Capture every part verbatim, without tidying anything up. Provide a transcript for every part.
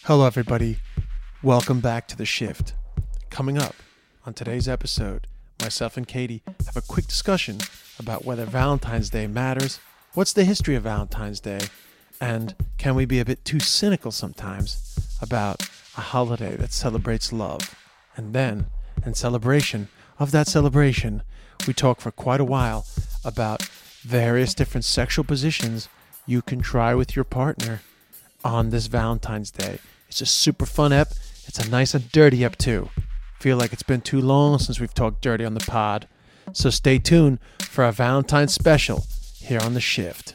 Hello, everybody. Welcome back to The Shift. Coming up on today's episode, myself and Katie have a quick discussion about whether Valentine's Day matters, what's the history of Valentine's Day, and can we be a bit too cynical sometimes about a holiday that celebrates love. And then, in celebration of that celebration, we talk for quite a while about various different sexual positions you can try with your partner on this Valentine's Day. It's a super fun ep. It's a nice and dirty ep too. Feel like it's been too long since we've talked dirty on the pod. So stay tuned for our Valentine's special here on The Shift.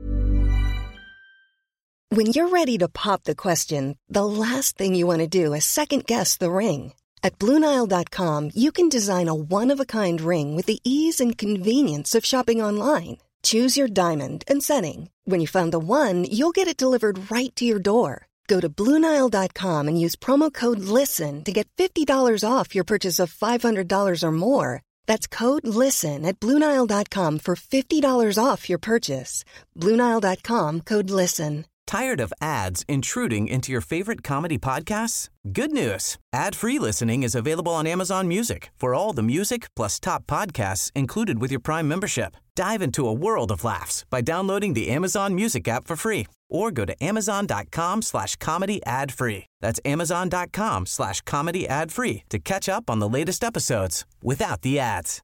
When you're ready to pop the question, the last thing you want to do is second guess the ring. At Blue Nile dot com, you can design a one-of-a-kind ring with the ease and convenience of shopping online. Choose your diamond and setting. When you find the one, you'll get it delivered right to your door. Go to Blue Nile dot com and use promo code LISTEN to get fifty dollars off your purchase of five hundred dollars or more. That's code LISTEN at Blue Nile dot com for fifty dollars off your purchase. Blue Nile dot com, code LISTEN. Tired of ads intruding into your favorite comedy podcasts? Good news. Ad-free listening is available on Amazon Music for all the music plus top podcasts included with your Prime membership. Dive into a world of laughs by downloading the Amazon Music app for free or go to amazon.com slash comedy ad free. That's amazon.com slash comedy ad free to catch up on the latest episodes without the ads.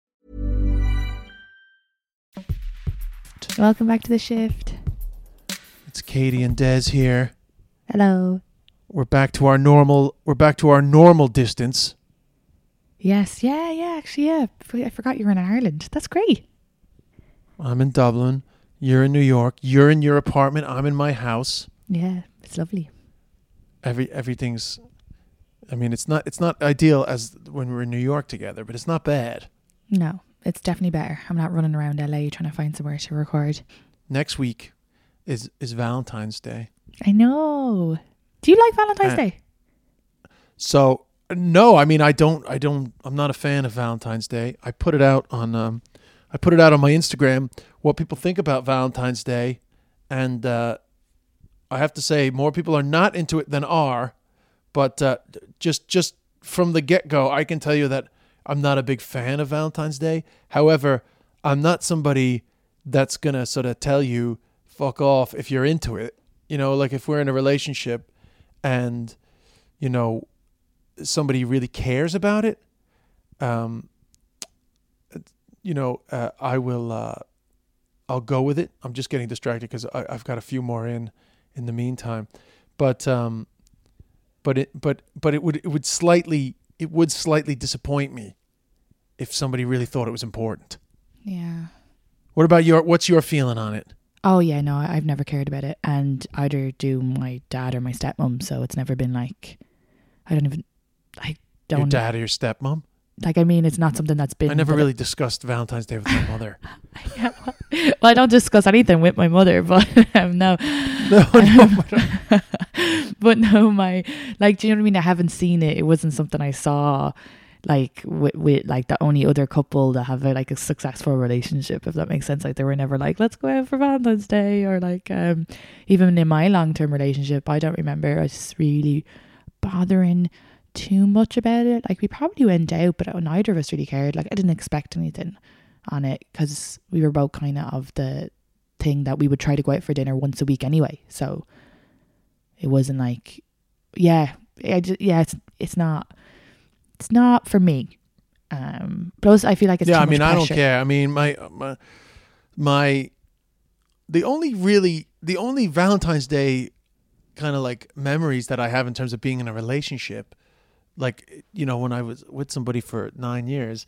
Welcome back to The Shift. It's Katie and Des here. Hello. We're back to our normal. We're back to our normal distance. Yes, yeah, yeah. Actually, yeah. I forgot you were in Ireland. That's great. I'm in Dublin. You're in New York. You're in your apartment. I'm in my house. Yeah, it's lovely. Every everything's. I mean, it's not. It's not ideal as when we're in New York together, but it's not bad. No, it's definitely better. I'm not running around L A trying to find somewhere to record. Next week is is Valentine's Day. I know. Do you like Valentine's uh, Day? So no, I mean I don't. I don't. I'm not a fan of Valentine's Day. I put it out on. Um, I put it out on my Instagram what people think about Valentine's Day, and uh, I have to say more people are not into it than are. But uh, just just from the get go, I can tell you that I'm not a big fan of Valentine's Day. However, I'm not somebody that's gonna sort of tell you fuck off if you're into it. You know, like if we're in a relationship and, you know, somebody really cares about it, um, you know, uh, I will, uh, I'll go with it. I'm just getting distracted because I've got a few more in, in the meantime. But, um, but it, but, but it would, it would slightly, it would slightly disappoint me if somebody really thought it was important. Yeah. What about your, what's your feeling on it? Oh, yeah, no, I've never cared about it. And either do my dad or my stepmom. So it's never been like, I don't even, I don't. Your dad or your stepmom? Like, I mean, it's not something that's been. I never really discussed Valentine's Day with my mother. Yeah, well, well, I don't discuss anything with my mother, but um, no. No, no. But, but no, my, like, do you know what I mean? I haven't seen it. It wasn't something I saw. Like with, with like the only other couple that have a, like a successful relationship, if that makes sense. Like they were never like, let's go out for Valentine's Day, or like um even in my long-term relationship, I don't remember us really bothering too much about it. Like we probably went out, but neither of us really cared. Like I didn't expect anything on it because we were both kind of of the thing that we would try to go out for dinner once a week anyway. So it wasn't like, yeah, I just, yeah, it's it's not. It's not for me. Um, plus, I feel like it's yeah. too I mean, much I don't pressure. care. I mean, my my my the only really the only Valentine's Day kind of like memories that I have in terms of being in a relationship, like you know, when I was with somebody for nine years,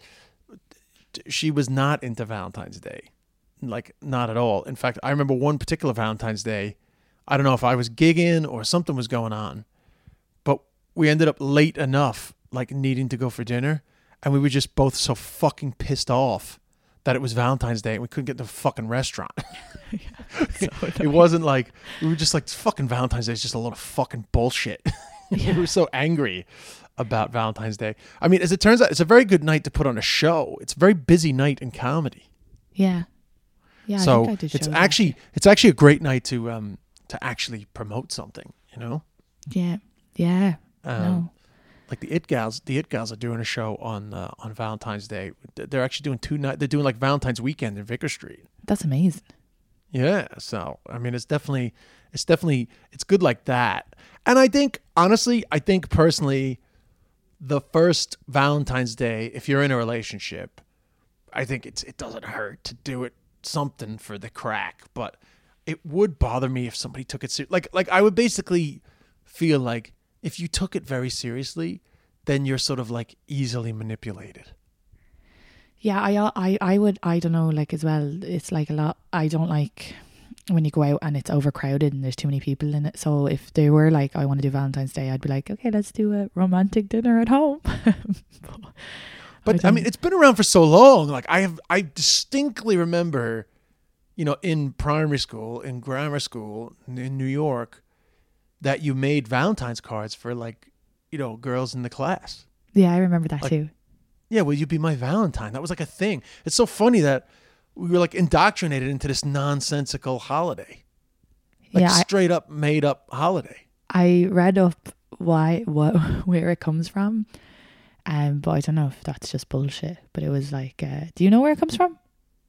she was not into Valentine's Day, like not at all. In fact, I remember one particular Valentine's Day. I don't know if I was gigging or something was going on, but we ended up late enough, like needing to go for dinner, and we were just both so fucking pissed off that it was Valentine's Day and we couldn't get to the fucking restaurant. Yeah, so it wasn't like, we were just like, fucking Valentine's Day is just a lot of fucking bullshit. Yeah. We were so angry about Valentine's Day. I mean, as it turns out, it's a very good night to put on a show. It's a very busy night in comedy. Yeah. Yeah. So I think I did it's shows actually, actually. it's actually a great night to, um, to actually promote something, you know? Yeah. Yeah. Um, no. Like the It Gals, the It Gals are doing a show on uh, on Valentine's Day. They're actually doing two night. They're doing like Valentine's weekend in Vicar Street. That's amazing. Yeah, so I mean, it's definitely, it's definitely, it's good like that. And I think, honestly, I think personally, the first Valentine's Day, if you're in a relationship, I think it's it doesn't hurt to do it something for the crack. But it would bother me if somebody took it ser- like like I would basically feel like if you took it very seriously, then you're sort of like easily manipulated. Yeah, I, I, I would, I don't know, like as well, it's like a lot, I don't like when you go out and it's overcrowded and there's too many people in it. So if they were like, I want to do Valentine's Day, I'd be like, okay, let's do a romantic dinner at home. but But I, I mean, it's been around for so long. Like I have, I distinctly remember, you know, in primary school, in grammar school, in New York, that you made Valentine's cards for like, you know, girls in the class. Yeah, I remember that like, too. Yeah, will you be my Valentine? That was like a thing. It's so funny that we were like indoctrinated into this nonsensical holiday. Like yeah, straight I, up made up holiday. I read up why, what, where it comes from. Um, but I don't know if that's just bullshit. But it was like, uh, do you know where it comes from?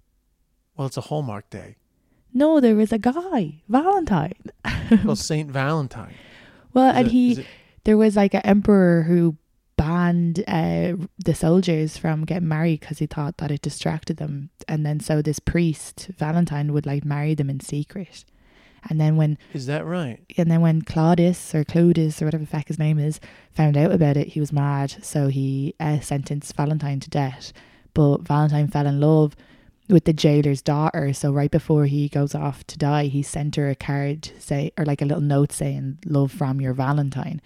Well, it's a Hallmark day. No, there was a guy, Valentine. Well, Saint Valentine. Well, Is and it, he, it, there was like an emperor who banned uh, the soldiers from getting married because he thought that it distracted them. And then so this priest, Valentine, would like marry them in secret. And then when is that right? And then when Claudius or Clodus or whatever the fuck his name is found out about it, he was mad. So he uh, sentenced Valentine to death. But Valentine fell in love with the jailer's daughter. So right before he goes off to die, he sent her a card say or like a little note saying "Love from your Valentine."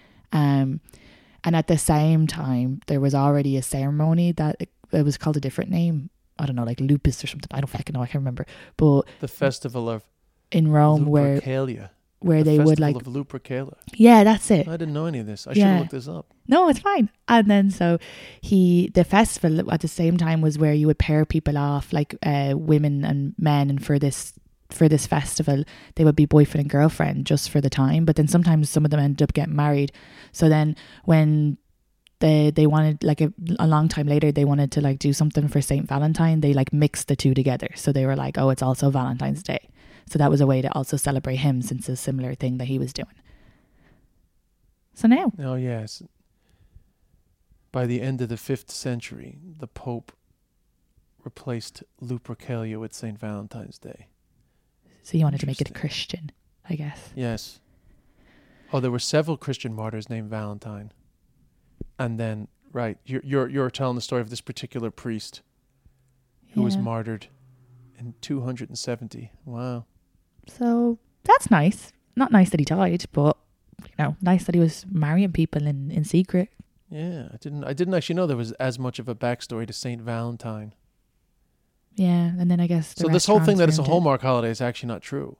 Um, and at the same time, there was already a ceremony that it, it was called a different name. I don't know, like lupus or something. I don't fucking know. I can't remember. But the festival of in Rome, Lupercalia. where where the they would like of Lupercalia. Yeah, that's it. I didn't know any of this. I Yeah. should have looked this up. No, it's fine. And then so he, the festival at the same time was where you would pair people off, like uh, women and men, and for this for this festival they would be boyfriend and girlfriend just for the time. But then sometimes some of them ended up getting married. So then when they they wanted like a, a long time later they wanted to like do something for Saint Valentine, they like mixed the two together. So they were like, oh, it's also Valentine's Day. So that was a way to also celebrate him since it's a similar thing that he was doing. So now. Oh, yes. By the end of the fifth century, the Pope replaced Lupercalia with Saint Valentine's Day. So you wanted to make it Christian, I guess. Yes. Oh, there were several Christian martyrs named Valentine. And then, right, you're you're, you're telling the story of this particular priest who Yeah. was martyred in two hundred seventy. Wow. So that's nice. Not nice that he died, but you know, nice that he was marrying people in, in secret. Yeah, I didn't I didn't actually know there was as much of a backstory to Saint Valentine. Yeah, and then I guess the So this whole thing that it's a restaurants ruined it. Hallmark holiday is actually not true.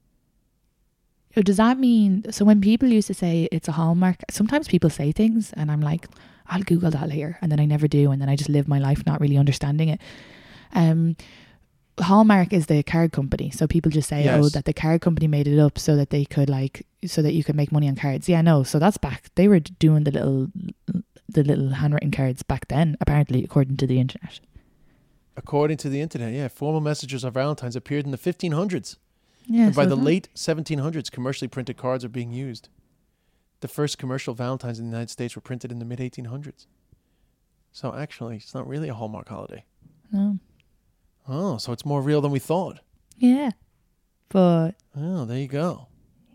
Oh, does that mean, so when people used to say it's a Hallmark, sometimes people say things and I'm like, I'll Google that later, and then I never do, and then I just live my life not really understanding it. Um, Hallmark is the card company, so people just say, Yes. oh, that the card company made it up so that they could like, so that you could make money on cards. Yeah, no, so that's back. They were doing the little, the little handwritten cards back then, apparently, according to the internet. According to the internet, yeah, formal messages of Valentine's appeared in the fifteen hundreds. Yeah, And by so the that- late seventeen hundreds, commercially printed cards are being used. The first commercial Valentines in the United States were printed in the mid eighteen hundreds. So actually, it's not really a Hallmark holiday. No. Oh, so it's more real than we thought. Yeah, but Oh, there you go.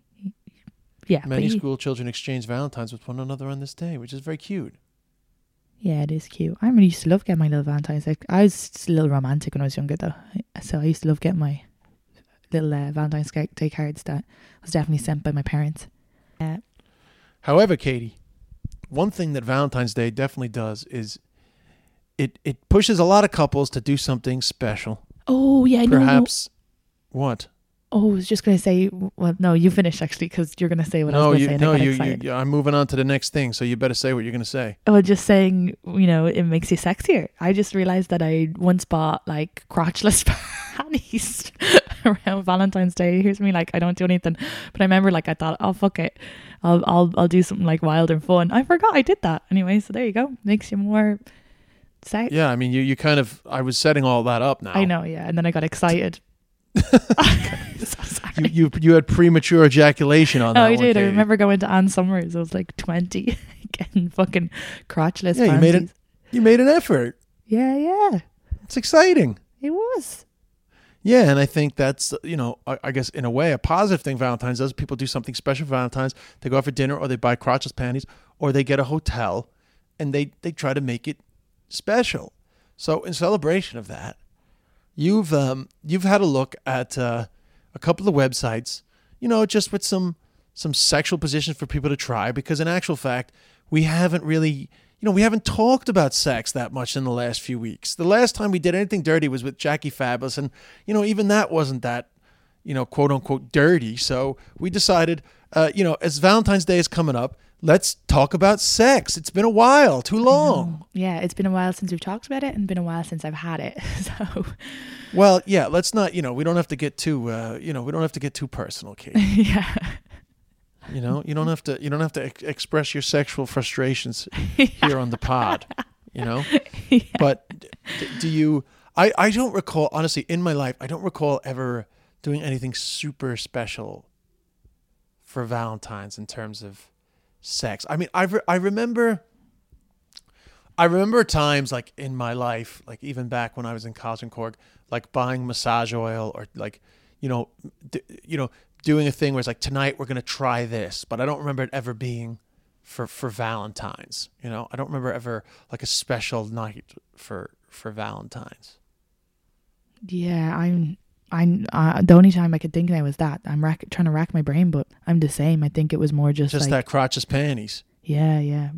yeah, Many but he- school children exchange Valentines with one another on this day, which is very cute. yeah, it is cute. I really used to love getting my little Valentine's. Like, I was a little romantic when I was younger, though. So I used to love getting my little uh, Valentine's Day cards that was definitely sent by my parents. Uh, However, Katie, one thing that Valentine's Day definitely does is it, it pushes a lot of couples to do something special. oh, yeah, no, no. Perhaps, what? Oh, I was just going to say, well, no, you finish actually, because you're going to say what I No, was going you, to say. and no, I got you, you, excited. you, I'm moving on to the next thing, so you better say what you're going to say. Oh, just saying, you know, it makes you sexier. I just realized that I once bought like crotchless panties. around Valentine's Day. Here's me like I don't do anything, but I remember like I thought, oh fuck it, I'll I'll I'll do something like wild and fun. I forgot I did that anyway. So there you go. Makes you more. Sex. Yeah, I mean, you you kind of. I was setting all that up now. I know, yeah, and then I got excited. So sorry. You, you you had premature ejaculation on Oh, that I one, did. I Katie. remember going to Anne Summers. I was like twenty, getting fucking crotchless. Yeah, you made panties. it. You made an effort. Yeah, yeah, It's exciting. it was. Yeah, and I think that's, you know, I, I guess in a way a positive thing Valentine's does. People do something special for Valentine's. They go out for dinner, or they buy crotchless panties, or they get a hotel, and they they try to make it special. So in celebration of that, you've um you've had a look at uh, a couple of websites, you know, just with some some sexual positions for people to try, because in actual fact, we haven't really, you know, we haven't talked about sex that much in the last few weeks. The last time we did anything dirty was with Jackie Fabulous, and you know, even that wasn't that, you know, quote unquote dirty. So we decided, uh, you know, as Valentine's Day is coming up, let's talk about sex. It's been a while, too long. Yeah, it's been a while since we've talked about it, and been a while since I've had it. So Well, yeah, let's not, you know, we don't have to get too, uh, you know, we don't have to get too personal, Kate. yeah, You know, you don't have to, you don't have to ex- express your sexual frustrations here on the pod. You know, yeah. but d- do you? I I don't recall, honestly, in my life, I don't recall ever doing anything super special for Valentine's in terms of sex. I mean, I re- I remember. I remember times like in my life, like even back when I was in college in Cork, like buying massage oil, or like, you know, d- you know, doing a thing where it's like, tonight we're going to try this, but I don't remember it ever being for, for Valentine's. You know, I don't remember ever like a special night for, for Valentine's. Yeah, I'm. I'm. Uh, the only time I could think now was that I'm rack, trying to rack my brain, but I'm the same. I think it was more just Just like, that crotchless panties. yeah, yeah.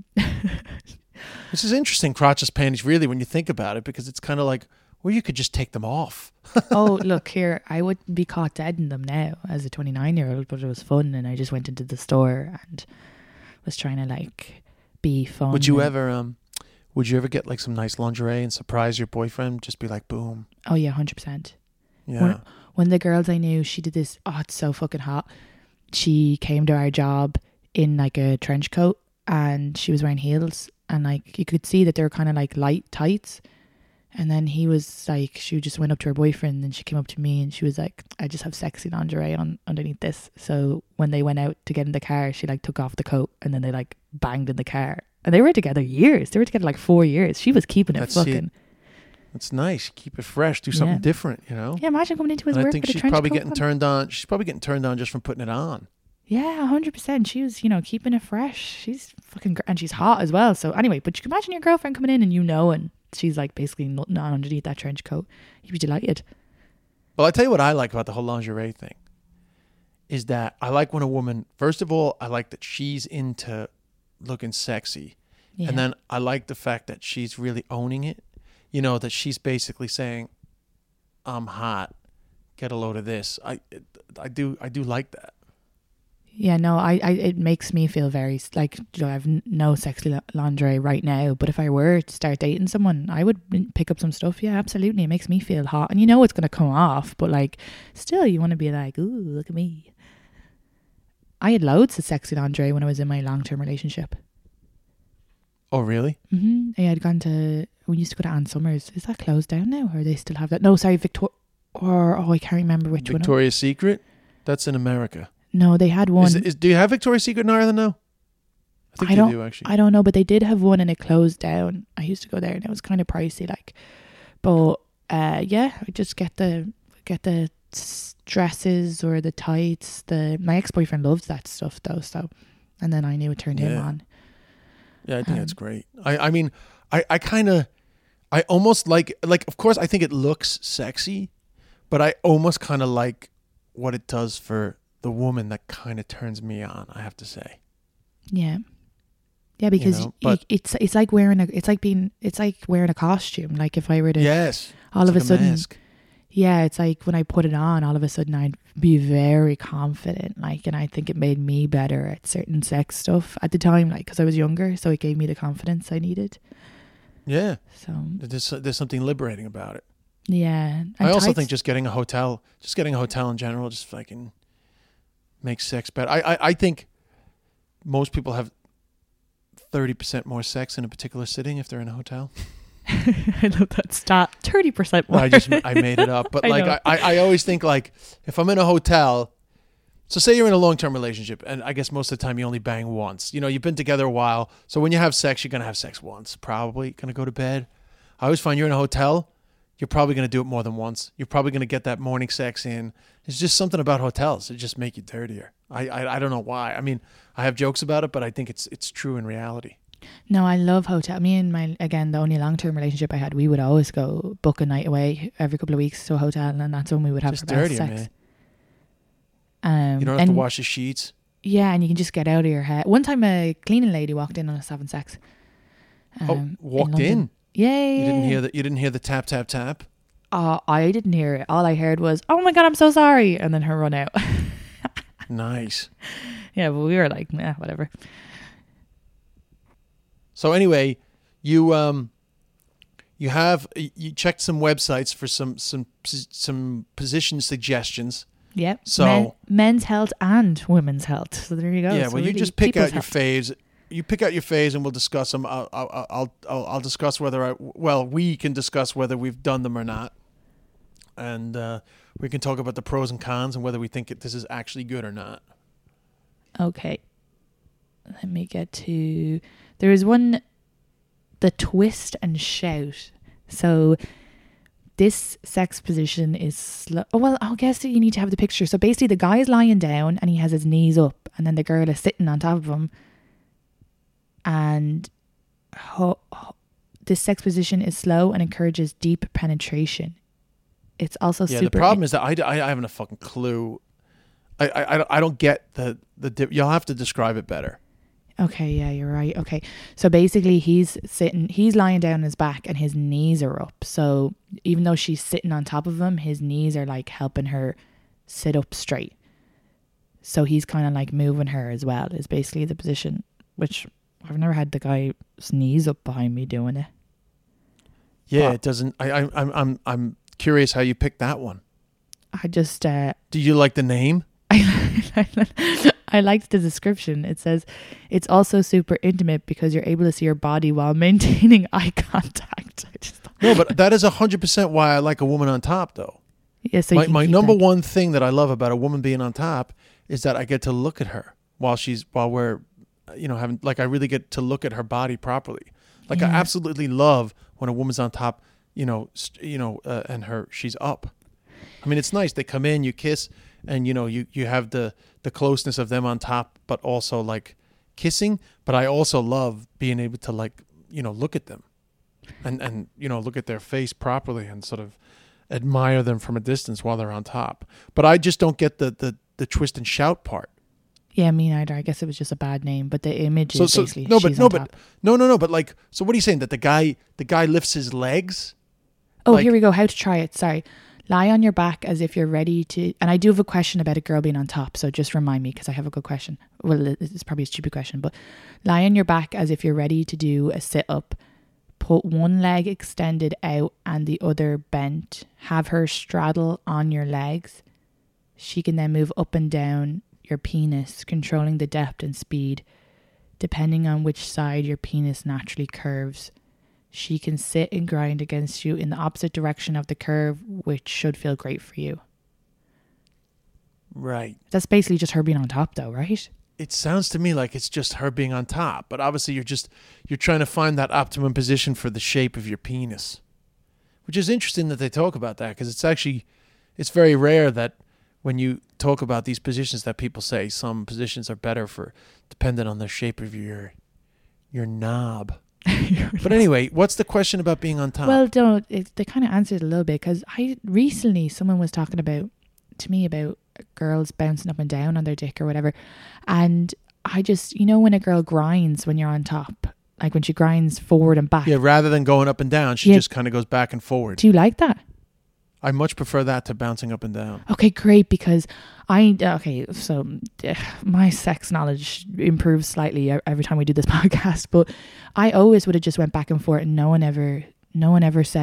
Which is interesting, crotchless panties, really, when you think about it, because it's kind of like, well, you could just take them off. Oh, look here, I would be caught dead in them now as a twenty-nine year old, but it was fun, and I just went into the store and was trying to like be fun. Would you and- ever, um, would you ever get like some nice lingerie and surprise your boyfriend? Just be like, boom. Oh yeah, one hundred percent. Yeah. One, one of the girls I knew, she did this. Oh, it's so fucking hot. She came to our job in like a trench coat, and she was wearing heels, and like you could see that they were kind of like light tights. And then he was like, she just went up to her boyfriend, and she came up to me, and she was like, I just have sexy lingerie on underneath this. So when they went out to get in the car, she like took off the coat, and then they like banged in the car. And they were together years. They were together like four years. She was keeping it That's fucking. it. It's nice. Keep it fresh. Do something Yeah. different, you know? Yeah, imagine coming into his And I work think with a she's trench probably coat getting on. turned on. She's probably getting turned on just from putting it on. Yeah, one hundred percent. She was, you know, keeping it fresh. She's fucking, gr- and she's hot as well. So anyway, but you can imagine your girlfriend coming in and you know, and she's like basically nothing on underneath that trench coat. You'd be delighted. Well, I tell you what I like about the whole lingerie thing is that I like when a woman, first of all, I like that she's into looking sexy. Yeah. And then I like the fact that she's really owning it. You know, that she's basically saying, I'm hot. Get a load of this. I I do I do like that. Yeah, no, I, I, it makes me feel very, like, you know, I have n- no sexy li- lingerie right now, but if I were to start dating someone, I would m- pick up some stuff. Yeah, absolutely. It makes me feel hot. And you know it's going to come off, but like, still, you want to be like, ooh, look at me. I had loads of sexy lingerie when I was in my long-term relationship. Oh, really? hmm I had gone to, we used to go to Anne Summers. Is that closed down now, or they still have that? No, sorry, Victor, or, oh, I can't remember which one. Victoria's Secret? That's in America. No, they had one. Is, is, do you have Victoria's Secret in Ireland now? I think I they don't, do, actually. I don't know, but they did have one and it closed down. I used to go there and it was kind of pricey, like. But uh, yeah, I just get the get the s- dresses or the tights. The my ex boyfriend loved that stuff though, so, and then I knew it turned him Yeah. on. Yeah, I think that's Um, great. I, I mean, I, I kind of, I almost like, like, of course, I think it looks sexy, but I almost kind of like what it does for the woman that kind of turns me on, I have to say. Yeah, yeah, because know, y- but- it's it's like wearing a it's like being it's like wearing a costume. Like if I were to Yes. all it's of like a sudden. mask. Yeah, it's like when I put it on, all of a sudden I'd be very confident, like, and I think it made me better at certain sex stuff at the time, like, because I was younger, so it gave me the confidence I needed. Yeah. So, There's, there's something liberating about it. Yeah. And I also tights- think just getting a hotel, just getting a hotel in general, just fucking makes sex better. I, I, I think most people have thirty percent more sex in a particular sitting if they're in a hotel. I love that stat. thirty percent more. I just I made it up, but I like know. I, I always think like if I'm in a hotel, so say you're in a long-term relationship, and I guess most of the time you only bang once. You know, you've been together a while, so when you have sex, you're gonna have sex once, probably gonna go to bed. I always find you're in a hotel, you're probably gonna do it more than once. You're probably gonna get that morning sex in. It's just something about hotels; it just make you dirtier. I I, I don't know why. I mean, I have jokes about it, but I think it's it's true in reality. No, I love hotel. Me and my, again, the only long-term relationship I had, we would always go book a night away every couple of weeks to a hotel, and that's when we would have Just our best dirtier, sex. man. Um, You don't have and to wash the sheets. Yeah, and you can just get out of your head. One time a cleaning lady walked in on us having sex. Oh, um, walked London. in. Yeah, yeah, You didn't yeah. hear that. You didn't hear the tap tap tap. Uh, I didn't hear it. All I heard was, "Oh my god, I'm so sorry," and then her run out. Nice. Yeah, but we were like, nah, whatever. So anyway, you um, you have you checked some websites for some some some position suggestions. Yep. So- Men, men's health and women's health. So there you go. yeah, So well, you really just pick people's out your health. faves. You pick out your faves, and we'll discuss them. I'll I'll I'll I'll, I'll discuss whether I well we can discuss whether we've done them or not, and uh, we can talk about the pros and cons and whether we think it, this is actually good or not. Okay. Let me get to... There is one, the twist and shout. So this sex position is... Sl- oh, well, I guess you need to have the picture. So basically the guy's lying down and he has his knees up, and then the girl is sitting on top of him. And ho- ho- this sex position is slow and encourages deep penetration. It's also Yeah, super... the problem is that I, I, I haven't a fucking clue. I, I, I don't- I don't get the the. Dip. You'll have to describe it better. Okay, yeah, you're right. Okay. So basically he's sitting, he's lying down on his back and his knees are up. So even though she's sitting on top of him, his knees are like helping her sit up straight. So he's kind of like moving her as well, is basically the position, which I've never had the guy's knees up behind me doing it. Yeah, But- it doesn't. I, I I'm I'm I'm curious how you picked that one. I just, uh, Do you like the name? I, I liked the description. It says it's also super intimate because you're able to see your body while maintaining eye contact. I just thought, No, but that is a hundred percent why I like a woman on top, though. yeah, so you my can my keep number that- one thing that I love about a woman being on top is that I get to look at her while she's while we're, you know, having like I really get to look at her body properly. Like I Yeah. absolutely love when a woman's on top, you know, st- you know, uh, and her she's up. I mean, it's nice. They come in, you kiss, and you know, you you have the the closeness of them on top, but also like kissing. But I also love being able to like, you know, look at them, and and you know, look at their face properly and sort of admire them from a distance while they're on top. But I just don't get the the the twist and shout part. Yeah, me neither. I guess it was just a bad name, but the image So is so basically no, but she's no, on but top. no, no, no. But like, so what are you saying? That the guy the guy lifts his legs? Oh, like- here we go. How to try it. Sorry. Lie on your back as if you're ready to... And I do have a question about a girl being on top, so just remind me because I have a good question. Well, it's probably a stupid question, but lie on your back as if you're ready to do a sit-up. Put one leg extended out and the other bent. Have her straddle on your legs. She can then move up and down your penis, controlling the depth and speed, depending on which side your penis naturally curves. She can sit and grind against you in the opposite direction of the curve, which should feel great for you. Right. That's basically just her being on top, though, right? It sounds to me like it's just her being on top, but obviously you're just you're trying to find that optimum position for the shape of your penis, which is interesting that they talk about that because it's actually it's very rare that when you talk about these positions that people say some positions are better for dependent on the shape of your your knob. But anyway, what's the question about being on top? Well, don't. It, they kind of answered a little bit because I recently someone was talking about to me about girls bouncing up and down on their dick or whatever, and I just you know when a girl grinds when you're on top, like when she grinds forward and back. yeah, rather than going up and down, she Yeah. just kind of goes back and forward. Do you like that? I much prefer that to bouncing up and down. Okay, great, because I okay, so uh, my sex knowledge improves slightly e- every time we do this podcast, but I always would have just went back and forth, and no one ever, no one ever said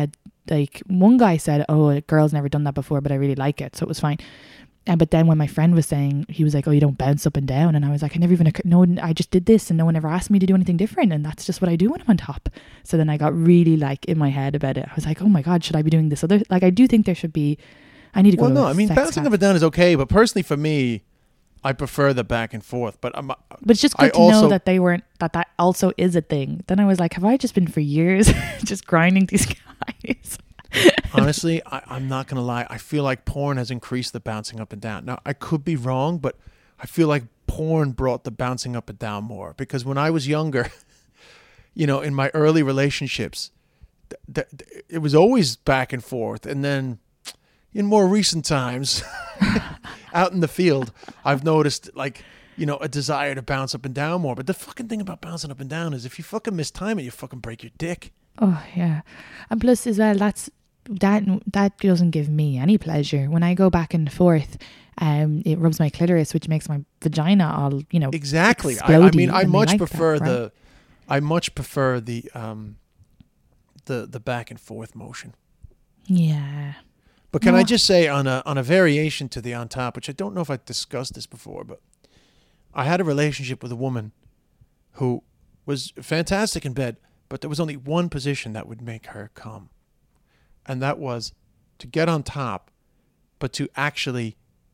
like one guy said, oh, a girl's never done that before, but I really like it, so it was fine. And but then when my friend was saying, he was like, oh, you don't bounce up and down, and I was like, I never even no I just did this and no one ever asked me to do anything different, and that's just what I do when I'm on top. So then I got really like in my head about it. I was like, oh my god, should I be doing this other, like I do think there should be, I need to go well to no a I mean sex bouncing class. up and down is okay, but personally for me I prefer the back and forth. But I'm But it's just good I to also, know that they weren't, that that also is a thing. Then I was like, have I just been for years just grinding these guys? honestly, I, I'm not gonna lie. I feel like porn has increased the bouncing up and down. Now, I could be wrong, but I feel like porn brought the bouncing up and down more. Because when I was younger, you know, in my early relationships, th- th- it was always back and forth. And then in more recent times, out in the field, I've noticed like, you know, a desire to bounce up and down more. But the fucking thing about bouncing up and down is if you fucking mistime it, you fucking break your dick. Oh yeah. And plus as well, that's that that doesn't give me any pleasure. When I go back and forth, um it rubs my clitoris, which makes my vagina all, you know, Exactly. I, I mean, I and they much like prefer that, right? the, I much prefer the, um, the the back and forth motion. Yeah. But can No. I just say on a on a variation to the on top, which I don't know if I've discussed this before, but I had a relationship with a woman who was fantastic in bed, but there was only one position that would make her come, and that was to get on top, but to actually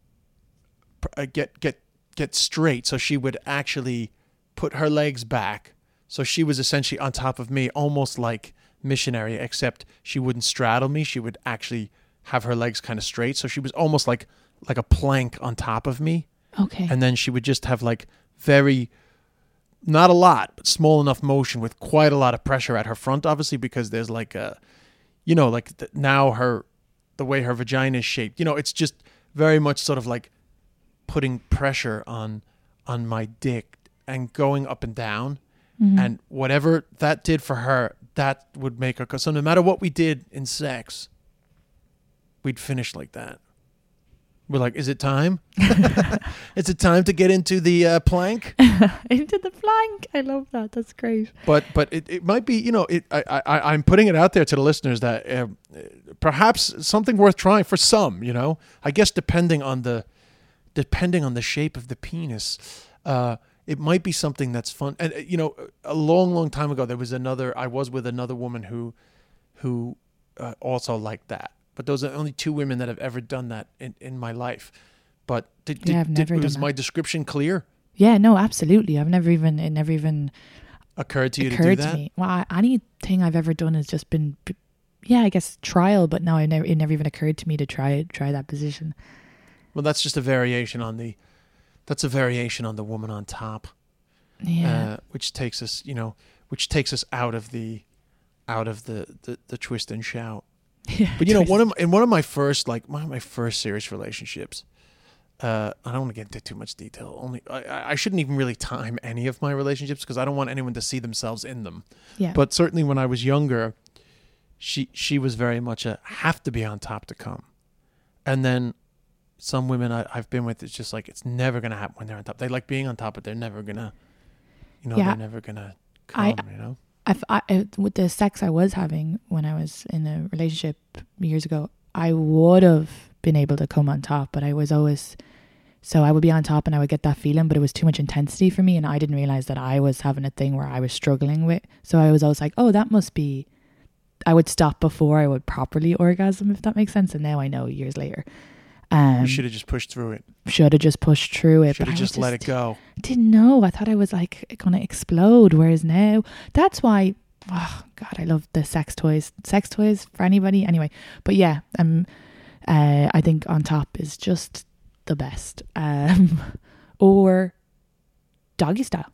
uh, get get get straight. So she would actually put her legs back, so she was essentially on top of me, almost like missionary, except she wouldn't straddle me. She would actually have her legs kind of straight, so she was almost like like a plank on top of me. Okay. And then she would just have like very, not a lot, but small enough motion with quite a lot of pressure at her front, obviously, because there's like a, you know, like the, now her, the way her vagina is shaped, you know, it's just very much sort of like putting pressure on, on my dick and going up and down. Mhm. And whatever that did for her, that would make her, so no matter what we did in sex, we'd finish like that. We're like, is it time? Is it time to get into the uh, plank? Into the flank. I love that. That's great. But but it, it might be, you know, it. I, I I'm putting it out there to the listeners that uh, perhaps something worth trying for some. You know, I guess depending on the depending on the shape of the penis, uh, it might be something that's fun. And uh, you know, a long long time ago, there was another. I was with another woman who who uh, also liked that. But those are only two women that have ever done that in, in my life. But did, Yeah, did, I've did never was done my that. description clear? Yeah, no, absolutely. I've never even, it never even Occurred to you to do occurred to, that? me. Well, I, anything I've ever done has just been, yeah, I guess trial, but no, I never, it never even occurred to me to try try that position. Well, that's just a variation on the, that's a variation on the woman on top, Yeah. uh, which takes us, you know, which takes us out of the, out of the, the, the twist and shout. yeah. But you know, one of my, in one of my first, like one of my first serious relationships, uh, I don't want to get into too much detail. Only I, I shouldn't even really time any of my relationships because I don't want anyone to see themselves in them. Yeah. But certainly when I was younger, she she was very much a have to be on top to come. And then some women I, I've been with, it's just like it's never gonna happen when they're on top. They like being on top, but they're never gonna, you know, Yeah. they're never gonna come. I- you know. I've, I, I, with the sex I was having when I was in a relationship years ago, I would have been able to come on top, but I was always, so I would be on top and I would get that feeling, but it was too much intensity for me. And I didn't realize that I was having a thing where I was struggling with. So I was always like, oh, that must be, I would stop before I would properly orgasm, if that makes sense. And now I know years later. Um, You should have just pushed through it. should have just pushed through it. Should but have I was just let it go. didn't know. I thought I was like gonna explode. Whereas now, that's why. Oh God, I love the sex toys. Sex toys for anybody, anyway. But yeah, um, uh, I think on top is just the best. Um, or doggy style.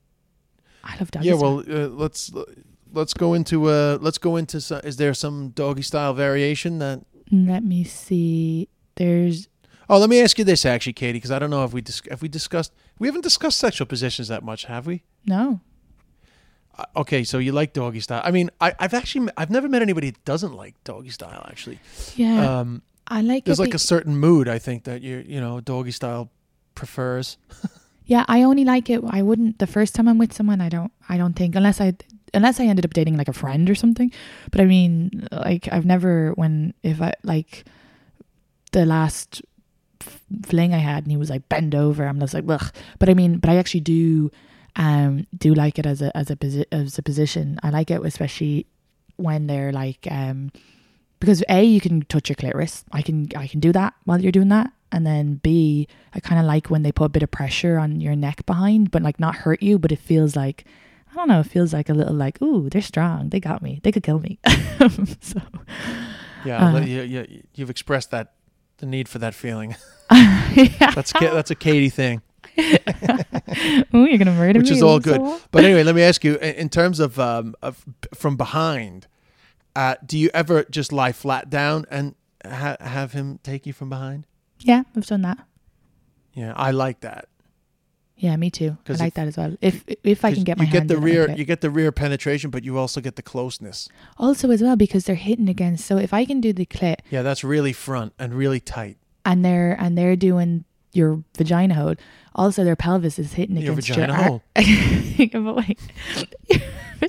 I love doggy Yeah, style. well, uh, let's let's go into uh let's go into. So, is there some doggy style variation that? Let me see. There's Oh, let me ask you this, actually, Katie, because I don't know if we dis- if we discussed we haven't discussed sexual positions that much, have we? no. Uh, okay, so you like doggy style. I mean, I, I've actually I've never met anybody that doesn't like doggy style. Actually, Yeah, um, I like there's it. like be- a certain mood I think that you you know doggy style prefers. Yeah, I only like it. I wouldn't the first time I'm with someone. I don't. I don't think unless I unless I ended up dating like a friend or something. But I mean, like I've never, when, if I, like the last fling I had and he was like bend over, I'm just like, ugh. But I mean, but I actually do, um, do like it as a, as a, posi- as a position. I like it, especially when they're like, um, because A, you can touch your clitoris. I can, I can do that while you're doing that. And then B, I kind of like when they put a bit of pressure on your neck behind, but like not hurt you, but it feels like, I don't know, it feels like a little like, ooh, they're strong. They got me. They could kill me. so, yeah, uh, you, you, you've expressed that, the need for that feeling. yeah. That's that's a Katie thing. Ooh, you're going to murder Which me. is all So good. what? But anyway, let me ask you, in in terms of, um, of from behind, uh, do you ever just lie flat down and ha- have him take you from behind? Yeah, I've done that. Yeah, I like that. Yeah, me too. I 'Cause like if- that as well. If if I 'Cause can get my you get hand the in, I rear, like it. you get the rear penetration, but you also get the closeness. Also as well, because they're hitting against, so if I can do the clit Yeah, that's really front and really tight. and they're and they're doing your vagina hole, also their pelvis is hitting Your against vagina your ar- hole. But wait.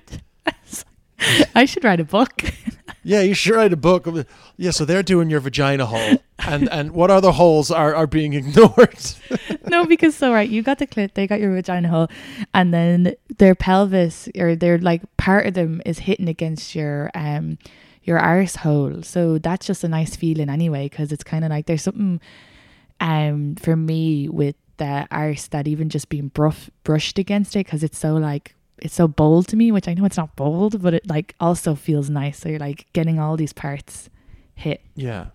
I should write a book. Yeah, you should write a book. Yeah, so they're doing your vagina hole, and and what other holes are, are being ignored? No, because so right, you got the clit, they got your vagina hole, and then their pelvis or their like part of them is hitting against your um your arse hole. So that's just a nice feeling anyway, because it's kind of like there's something um for me with the arse that even just being bruff, brushed against it, because it's so like it's so bold to me, which I know it's not bold, but it like also feels nice. So you're like getting all these parts hit. Yeah,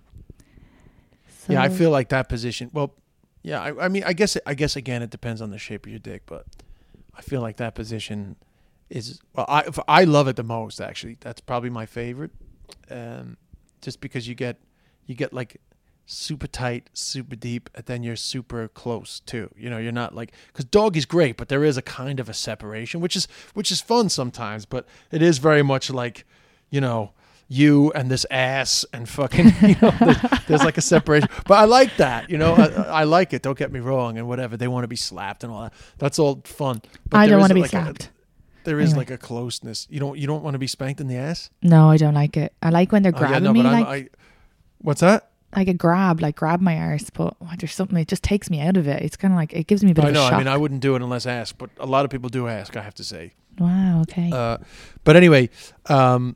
So, yeah, I feel like that position. Well, yeah, I, I mean, I guess I guess again, it depends on the shape of your dick, but I feel like that position is well, I I love it the most actually. That's probably my favorite, um, just because you get you get like super tight, super deep, and then you're super close too. You know, you're not like, because doggy's great, but there is a kind of a separation, which is which is fun sometimes, but it is very much like, you know, you and this ass and fucking, you know, there's, there's like a separation. But I like that, you know, I, I like it. Don't get me wrong, and whatever they want to be slapped and all that. That's all fun. But I there don't is want to be like a- slapped. there is Anyway. like a closeness. You don't you don't want to be spanked in the ass. No, I don't like it. I like when they're Oh, yeah, grabbing no, me but I'm, like I. What's that? like a grab, like grab my arse, but oh, there's something, it just takes me out of it. It's kind of like, it gives me a bit I of know. a shock. I mean, I wouldn't do it unless asked, but a lot of people do ask. I have to say. Wow, okay. Uh, but anyway, um,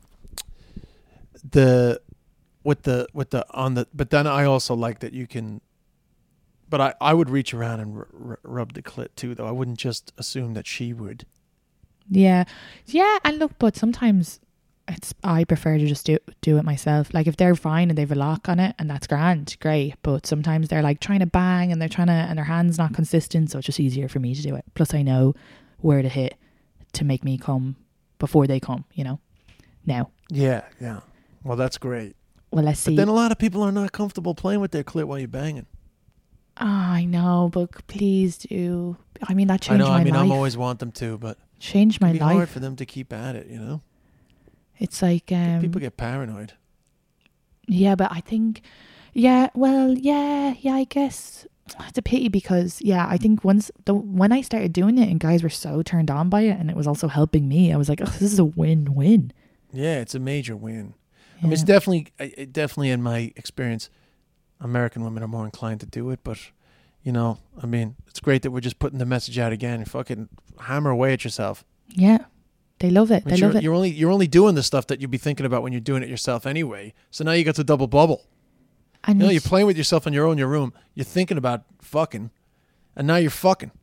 the with the with the on the but then I also like that you can. But I, I would reach around and r- r- rub the clit too, though. I wouldn't just assume that she would. yeah. Yeah, and look, but sometimes it's, I prefer to just do, do it myself. Like if they're fine and they have a lock on it and that's grand, great. But sometimes they're like trying to bang and they're trying to, and their hand's not consistent. So it's just easier for me to do it. Plus I know where to hit to make me come before they come, you know, now. Yeah, yeah. Well, that's great. Well, let's see. But then a lot of people are not comfortable playing with their clit while you're banging. Oh, I know, but please do. I mean, that I changed know. my I mean, life. I'm always want them to, but changed my it'd be hard life. for them to keep at it. You know, It's like um, people get paranoid. yeah, but I think, yeah, well, yeah, yeah, I guess it's a pity because, yeah, I think once the when I started doing it and guys were so turned on by it and it was also helping me, I was like, oh, this is a win-win. Yeah, it's a major win. I Yeah. mean, it's definitely, it definitely in my experience, American women are more inclined to do it. But you know, I mean, it's great that we're just putting the message out again. And fucking hammer away at yourself. Yeah, they love it. I They mean, you're, love it. you're only you're only doing the stuff that you'd be thinking about when you're doing it yourself anyway. So now you got the double bubble. And You know, you're it's- playing with yourself on your own in your room. You're thinking about fucking, and now you're fucking.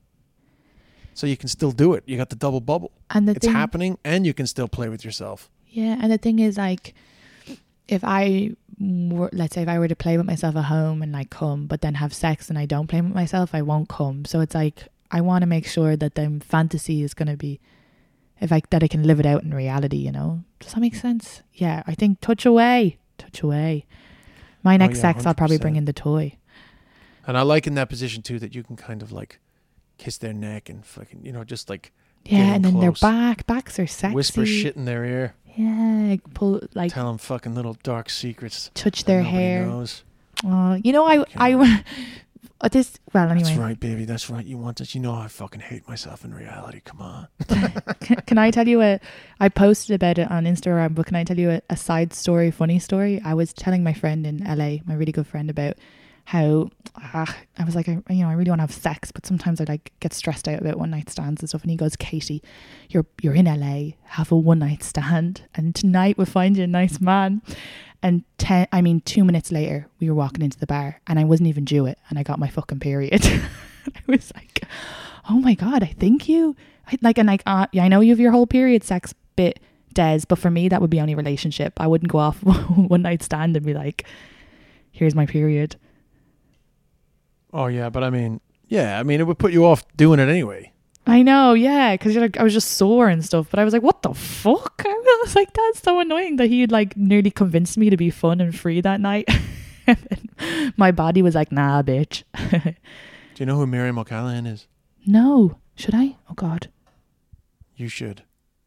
So you can still do it. You got the double bubble. and the It's thing, happening, and you can still play with yourself. Yeah, and the thing is, like, if I were, let's say if I were to play with myself at home and like come, but then have sex and I don't play with myself, I won't come. So it's like, I want to make sure that the fantasy is going to be, if I, that I can live it out in reality, you know? Does that make sense? Yeah, I think touch away, touch away. My next yeah, sex, I'll probably bring one hundred in the toy. And I like in that position too that you can kind of like kiss their neck and fucking, you know, just like Yeah, Getting and then close. their back, backs are sexy. whisper shit in their ear, Yeah, pull, like, tell them fucking little dark secrets. touch that their nobody hair. knows. Oh, you know, I, I, Oh, this, well, anyway. That's right, baby. That's right. You want it. You know I fucking hate myself in reality. Come on. can, can I tell you a, I posted about it on Instagram, but can I tell you a, a side story, funny story? I was telling my friend in L A, my really good friend, about how uh, I was like, I, you know, I really want to have sex, but sometimes I like get stressed out about one night stands and stuff. And he goes, Katie, you're, you're in L A, have a one night stand, and tonight we'll find you a nice man. And ten, I mean, two minutes later, we were walking into the bar and I wasn't even due it. And I got my fucking period. I was like, oh my God, I think you, I, like, and like, uh, yeah, I know you have your whole period sex bit, Des, but for me, that would be only relationship. I wouldn't go off one night stand and be like, here's my period. Oh, yeah. But I mean, yeah, I mean, it would put you off doing it anyway. I know, yeah, because you're like, I was just sore and stuff, but I was like, what the fuck? I was like, that's so annoying that he'd like nearly convinced me to be fun and free that night. And then my body was like, nah, bitch. Do you know who Miriam O'Callaghan is? No. Should I? Oh, God. You should.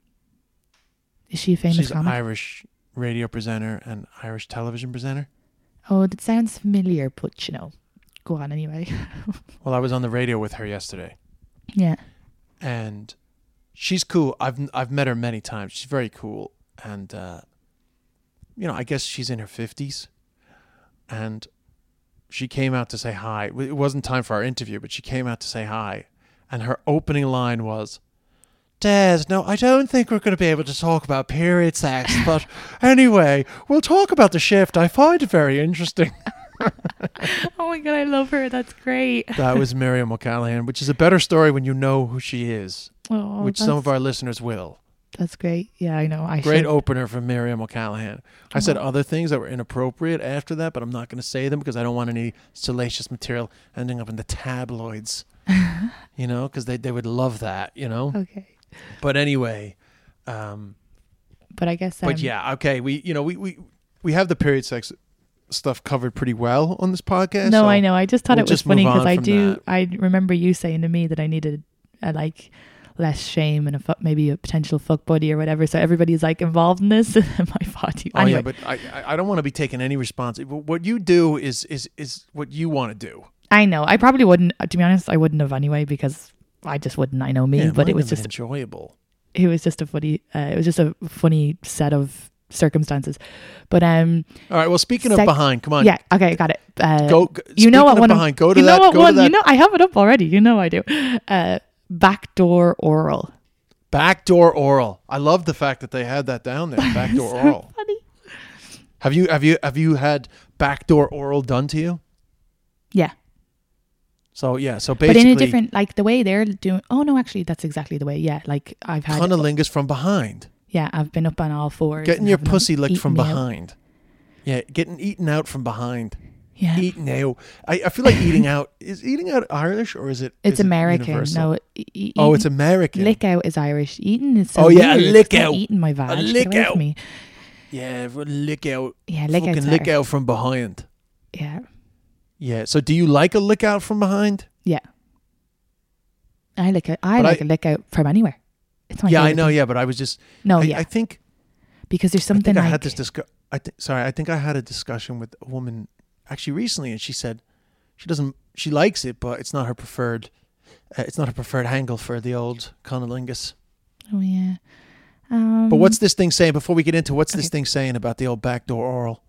Is she a famous She's comic? an Irish radio presenter and Irish television presenter. Oh, that sounds familiar, but you know, go on anyway. Well, I was on the radio with her yesterday. Yeah. And she's cool. I've I've met her many times. She's very cool. And, uh, you know, I guess she's in her fifties. And she came out to say hi. It wasn't time for our interview, but she came out to say hi. And her opening line was, Des, no, I don't think we're going to be able to talk about period sex. But anyway, we'll talk about the shift. I find it very interesting. Oh my God, I love her. That's great. That was Miriam O'Callaghan, which is a better story when you know who she is, Oh, which some of our listeners will. That's great. Yeah, I know. I Great should. opener from Miriam O'Callaghan. I said other things that were inappropriate after that, but I'm not going to say them because I don't want any salacious material ending up in the tabloids, you know, because they, they would love that, you know. Okay. But anyway, um, but I guess. Um, but yeah, okay. We, you know, we, we, we have the period sex stuff covered pretty well on this podcast. No, so I know. I just thought we'll it was just funny move because on I from do. that. I remember you saying to me that I needed a like less shame and a fu- maybe a potential fuck buddy or whatever. So everybody's like involved in this. My body. Oh anyway. yeah, but I I don't want to be taking any responsibility. What you do is is is what you want to do. I know. I probably wouldn't. To be honest, I wouldn't have anyway because I just wouldn't. I know me. Yeah, but it was have been just enjoyable. It was just a funny. Uh, it was just a funny set of circumstances. But um. All right. Well, speaking Sec- of behind, come on. Yeah. Okay. Got it. Uh, Go. go you know what speaking of one? of- behind. Go to you that. know what go one? to that You know I have it up already. You know I do. Uh, backdoor oral. backdoor oral. I love the fact that they had that down there. Backdoor So oral. funny. Have you have you have you had backdoor oral done to you? Yeah. So yeah. So basically, But in a different, like the way they're doing. Oh no, actually, that's exactly the way. Yeah, like I've had. cunnilingus from behind. Yeah, I've been up on all fours. Getting and your having them pussy licked eating from me out. behind. Yeah, getting eaten out from behind. Yeah, Eating out. I, I feel like eating out is eating out Irish or is it? it's is it American. universal? No, e- e- Oh, it's eating- American. Lick out is Irish. Eating is so Oh, yeah, a weird. lick It's not out. Eating my vag. A Get lick away from out. me. Yeah, lick out. Yeah, lick Fucking out's lick better. out from behind. Yeah, Yeah. So do you like a lick out from behind? yeah. I like it. I But like I- a lick out from anywhere. It's my yeah, I favorite know. thing. Yeah, but I was just. No, I, yeah, I think. because there's I something think I like had this discuss. I think. Sorry, I think I had a discussion with a woman actually recently, and she said she doesn't. She likes it, but it's not her preferred. Uh, it's not her preferred angle for the old cunnilingus. oh yeah. Um, But what's this thing saying? Before we get into what's this okay. thing saying about the old backdoor oral?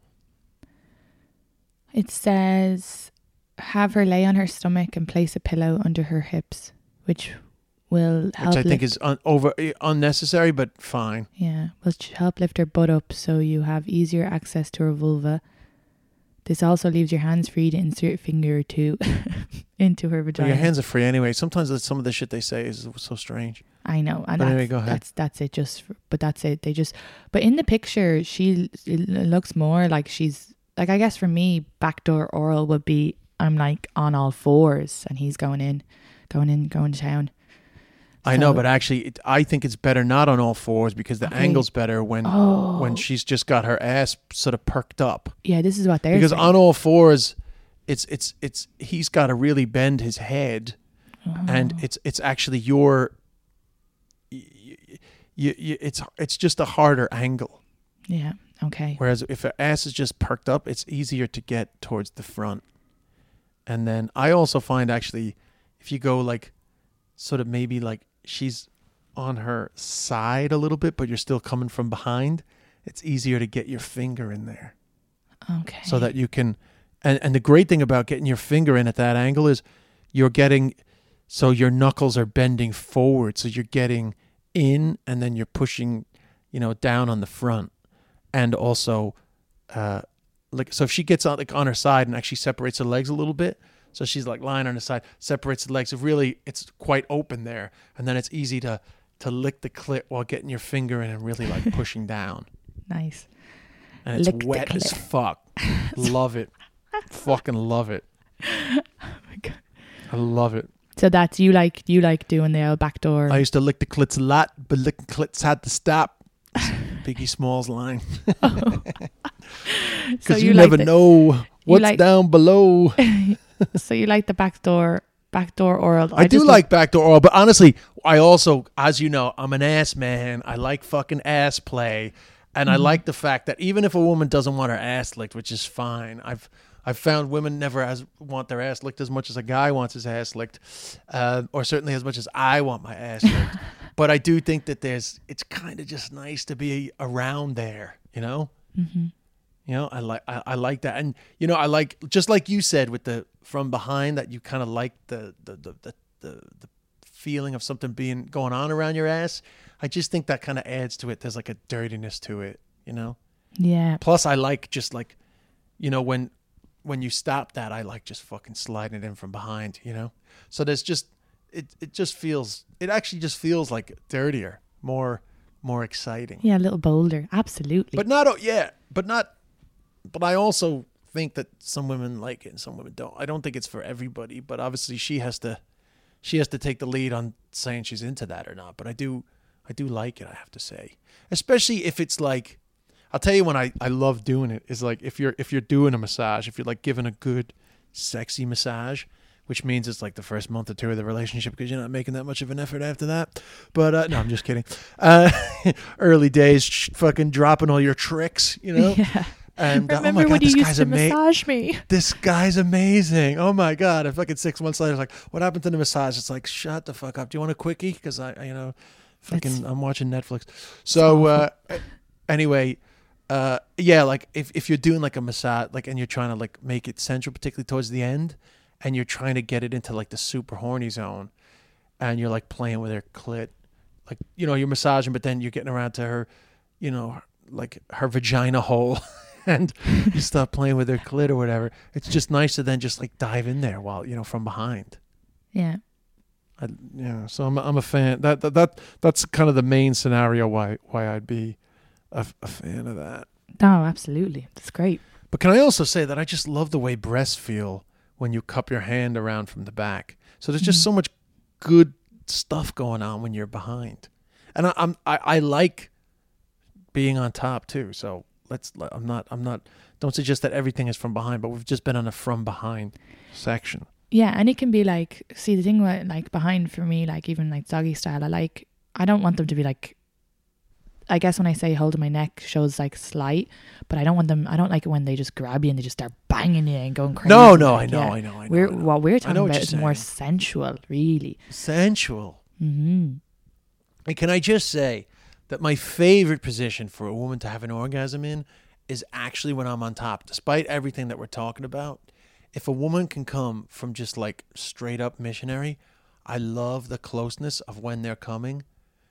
It says, have her lay on her stomach and place a pillow under her hips, which will help. Which I think lift- is un- over uh, unnecessary, but fine. yeah, will ch- help lift her butt up so you have easier access to her vulva. This also leaves your hands free to insert a finger or two into her But vagina. your hands are free anyway. Sometimes that's- some of the shit they say is so strange. I know, and But that's, anyway, go ahead. that's that's it. Just, for, but that's it. They just, but in the picture, she it looks more like she's like. I guess for me, backdoor oral would be I'm like on all fours, and he's going in, going in, going to town. I know, So- but actually, it, I think it's better not on all fours because the Okay. angle's better when Oh. when she's just got her ass sort of perked up. Yeah, this is what they're Because saying. on all fours, it's it's it's he's got to really bend his head, and it's it's actually your. You, you, you, it's it's just a harder angle. Yeah. Okay. Whereas if her ass is just perked up, it's easier to get towards the front. And then I also find actually, if you go like, sort of maybe like she's on her side a little bit, but you're still coming from behind, it's easier to get your finger in there. Okay. So that you can, and, and the great thing about getting your finger in at that angle is you're getting, so your knuckles are bending forward. So you're getting in and then you're pushing, you know, down on the front. And also, uh, like, so if she gets on, like on her side and actually separates her legs a little bit, so she's like lying on her side, separates the legs, so really it's quite open there. And then it's easy to, to lick the clit while getting your finger in and really like pushing down. Nice. And it's Lick the wet as clit. fuck. Love it. Fucking love it. Oh my God. I love it. So that's you like you like doing the old back door. I used to lick the clits a lot, but licking clits had to stop. Biggie Smalls line. Because So you, you like never the- know what's like- down below. So you like the back door back door oral. I, do just like backdoor oral, but honestly, I also, as you know, I'm an ass man. I like fucking ass play. And Mm-hmm. I like the fact that even if a woman doesn't want her ass licked, which is fine, I've I've found women never as want their ass licked as much as a guy wants his ass licked, uh, or certainly as much as I want my ass licked. But I do think that there's, it's kind of just nice to be around there, you know. Mm-hmm. You know, I like I, I like that, and you know, I like, just like you said with the from behind, that you kind of like the the the the the, the feeling of something being going on around your ass. I just think that kind of adds to it. There's like a dirtiness to it, you know. Yeah. Plus, I like just like, you know, when when you stop that, I like just fucking sliding it in from behind, you know. So there's just it it just feels it actually just feels like dirtier, more more exciting. Yeah, a little bolder. Absolutely. But not yeah, but not. But I also think that some women like it and some women don't. I don't think it's for everybody, but obviously she has to she has to take the lead on saying she's into that or not. But I do I do like it, I have to say. Especially if it's like, I'll tell you when I, I love doing it is like if you're if you're doing a massage, if you're like giving a good sexy massage, which means it's like the first month or two of the relationship because you're not making that much of an effort after that. But uh, no, I'm just kidding. Uh, early days, sh- fucking dropping all your tricks, you know. Yeah. And uh, oh Remember my god, when you this used guy's to amazing. massage me? This guy's amazing. Oh my god! And fucking six months later, it's like, what happened to the massage? It's like, shut the fuck up. Do you want a quickie? Because I, I, you know, fucking, It's- I'm watching Netflix. So uh, anyway, uh, yeah, like if if you're doing like a massage, like, and you're trying to like make it sensual, particularly towards the end, and you're trying to get it into like the super horny zone, and you're like playing with her clit, like, you know, you're massaging, but then you're getting around to her, you know, like her vagina hole. And you stop playing with her clit or whatever. It's just nice to then just like dive in there while, you know, from behind. Yeah. I, yeah, so I'm I'm a fan. That that, that that's kind of the main scenario why why I'd be a, a fan of that. No, absolutely. That's great. But can I also say that I just love the way breasts feel when you cup your hand around from the back. So there's just Mhm. so much good stuff going on when you're behind, and I, I'm I, I like being on top too. So. Let's. I'm not. I'm not. Don't suggest that everything is from behind, but we've just been on a from behind section. Yeah, and it can be like, see, the thing with like behind for me, like even like doggy style, I like, I don't want them to be like, I guess when I say holding my neck shows like slight, but I don't want them, I don't like it when they just grab you and they just start banging you and going crazy. No, no, like, I know, yeah. I know, I know. We're I know. what we're I talking know what about you're is more saying. sensual, really. Sensual. Mm-hmm. And can I just say that my favorite position for a woman to have an orgasm in is actually when I'm on top. Despite everything that we're talking about, if a woman can come from just like straight up missionary, I love the closeness of when they're coming,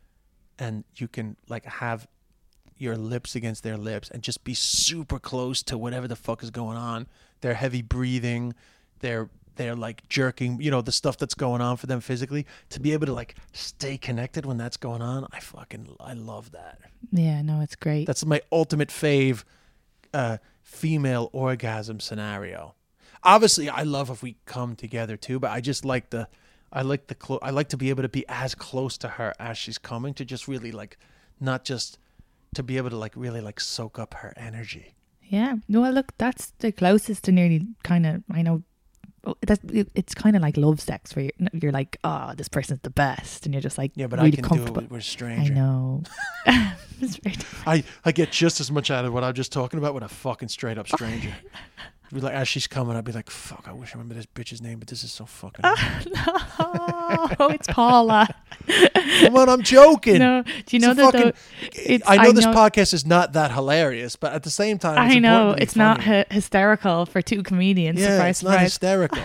and you can like have your lips against their lips and just be super close to whatever the fuck is going on. Their heavy breathing, their they're like jerking, you know, the stuff that's going on for them physically, to be able to like stay connected when that's going on. I fucking, I love that. Yeah, no, it's great. That's my ultimate fave uh, female orgasm scenario. Obviously, I love if we come together too, but I just like the, I like the, clo- I like to be able to be as close to her as she's coming, to just really like, not just to be able to like really like soak up her energy. Yeah. No, well, look, that's the closest to nearly kind of, I know, that's, it's kind of like love sex where you're, you're like, oh, this person's the best. And you're just like, Yeah, but really I can comfortable. do it with a I stranger. know. It's very different. I, I get just as much out of what I'm just talking about with a fucking straight up stranger. like as she's coming, I'd be like, "Fuck! I wish I remember this bitch's name, but this is so fucking." No, it's Paula. Come on, I'm joking. No, do you know It's a that? fucking- though, it's, I know I this know, podcast is not that hilarious, but at the same time, it's I know important to be it's not funny. hy- hysterical for two comedians. Yeah, surprise, it's not surprise. hysterical.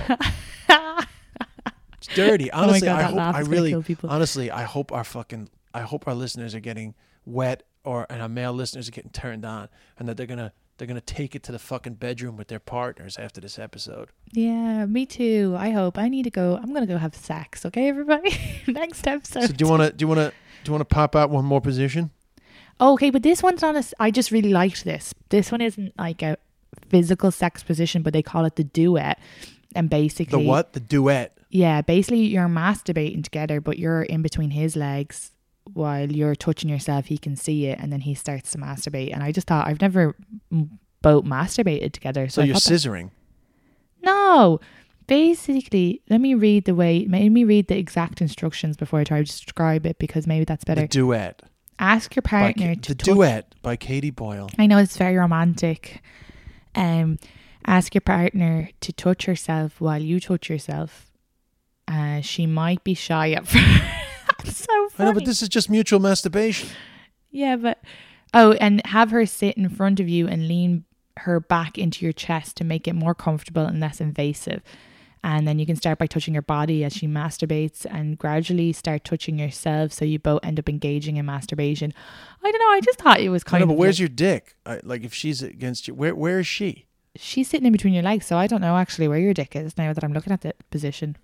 It's dirty. Oh my Honestly, God, I that hope. laugh I is gonna really, kill people. honestly, I hope our fucking, I hope our listeners are getting wet, or and our male listeners are getting turned on, and that they're gonna, they're gonna take it to the fucking bedroom with their partners after this episode. Yeah, me too. I hope. I need to go. I'm gonna go have sex. Okay, everybody. Next episode. So do you want to, do you want to, do you want to pop out one more position? Okay, but this one's not a. s- I just really liked this. This one isn't like a physical sex position, but they call it the duet. And The basically, what? The duet. Yeah, basically you're masturbating together, but you're in between his legs while you're touching yourself. He can see it, and then he starts to masturbate. And I just thought I've never m- both masturbated together. So So, I you're thought that- scissoring. No, basically, let me read the way. Let me read the exact instructions before I try to describe it, because maybe that's better. The duet. Ask your By partner Ka- to the touch. duet by Katie Boyle. I know it's very romantic. Um, ask your partner to touch herself while you touch yourself. Uh, she might be shy at first. That's so I funny. know, but this is just mutual masturbation. Yeah, but oh, and have her sit in front of you and lean her back into your chest to make it more comfortable and less invasive. And then you can start by touching your body as she masturbates, and gradually start touching yourself, so you both end up engaging in masturbation. I don't know. I just thought it was I kind know, but of. where's like, your dick? I, like if she's against you, where where is she? she's sitting in between your legs, so I don't know actually where your dick is now that I'm looking at the position.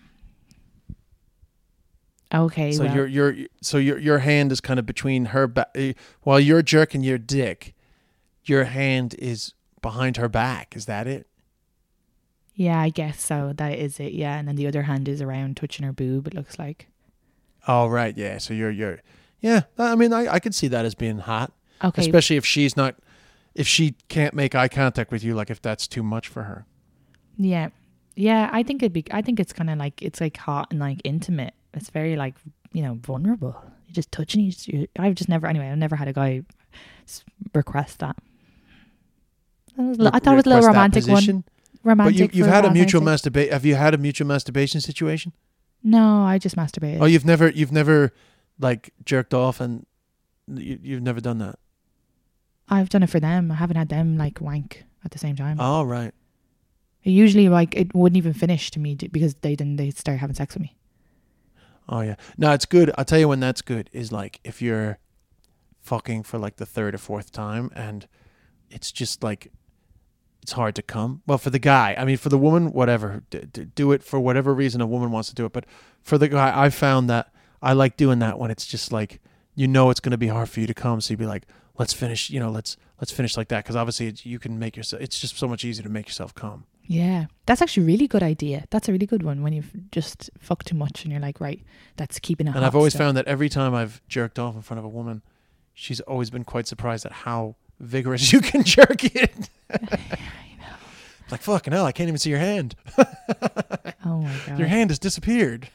Okay, So well, your your so your your hand is kind of between her back while you're jerking your dick. Your hand is behind her back. Is that it? yeah, I guess so. That is it. Yeah, and then the other hand is around touching her boob. It looks like. Oh right, yeah. So you're you're yeah. I mean, I I could see that as being hot, Okay, especially if she's not, if she can't make eye contact with you, like if that's too much for her. yeah, yeah. I think it'd be. I think it's kind of like it's like hot and like intimate. It's very like, you know, vulnerable. You're just touching each. You, I've just never. Anyway, I've never had a guy s- request that. That was li- I thought it was a little Request that romantic one. position. Romantic. But you, you've for had a Valentine's mutual Day. masturbate. Have you had a mutual masturbation situation? No, I just masturbated. Oh, you've never you've never like jerked off and you, you've never done that. I've done it for them. I haven't had them like wank at the same time. Oh right. Usually, like it wouldn't even finish to me d- because they didn't. They start having sex with me. Oh yeah. No, it's good. I'll tell you when that's good is like if you're fucking for like the third or fourth time and it's just like it's hard to come. Well, for the guy, I mean, for the woman, whatever. D- d- do it for whatever reason a woman wants to do it. But for the guy, I found that I like doing that when it's just like you know it's going to be hard for you to come. So you'd be like, let's finish. You know, let's let's finish like that because obviously it's, you can make yourself. It's just so much easier to make yourself come. Yeah, that's actually a really good idea. That's a really good one when you've just fucked too much and you're like, right, that's keeping it hot. And I've always still. found that every time I've jerked off in front of a woman, she's always been quite surprised at how vigorous you can jerk it. It's like, fucking hell, I can't even see your hand. Oh my god. Your hand has disappeared.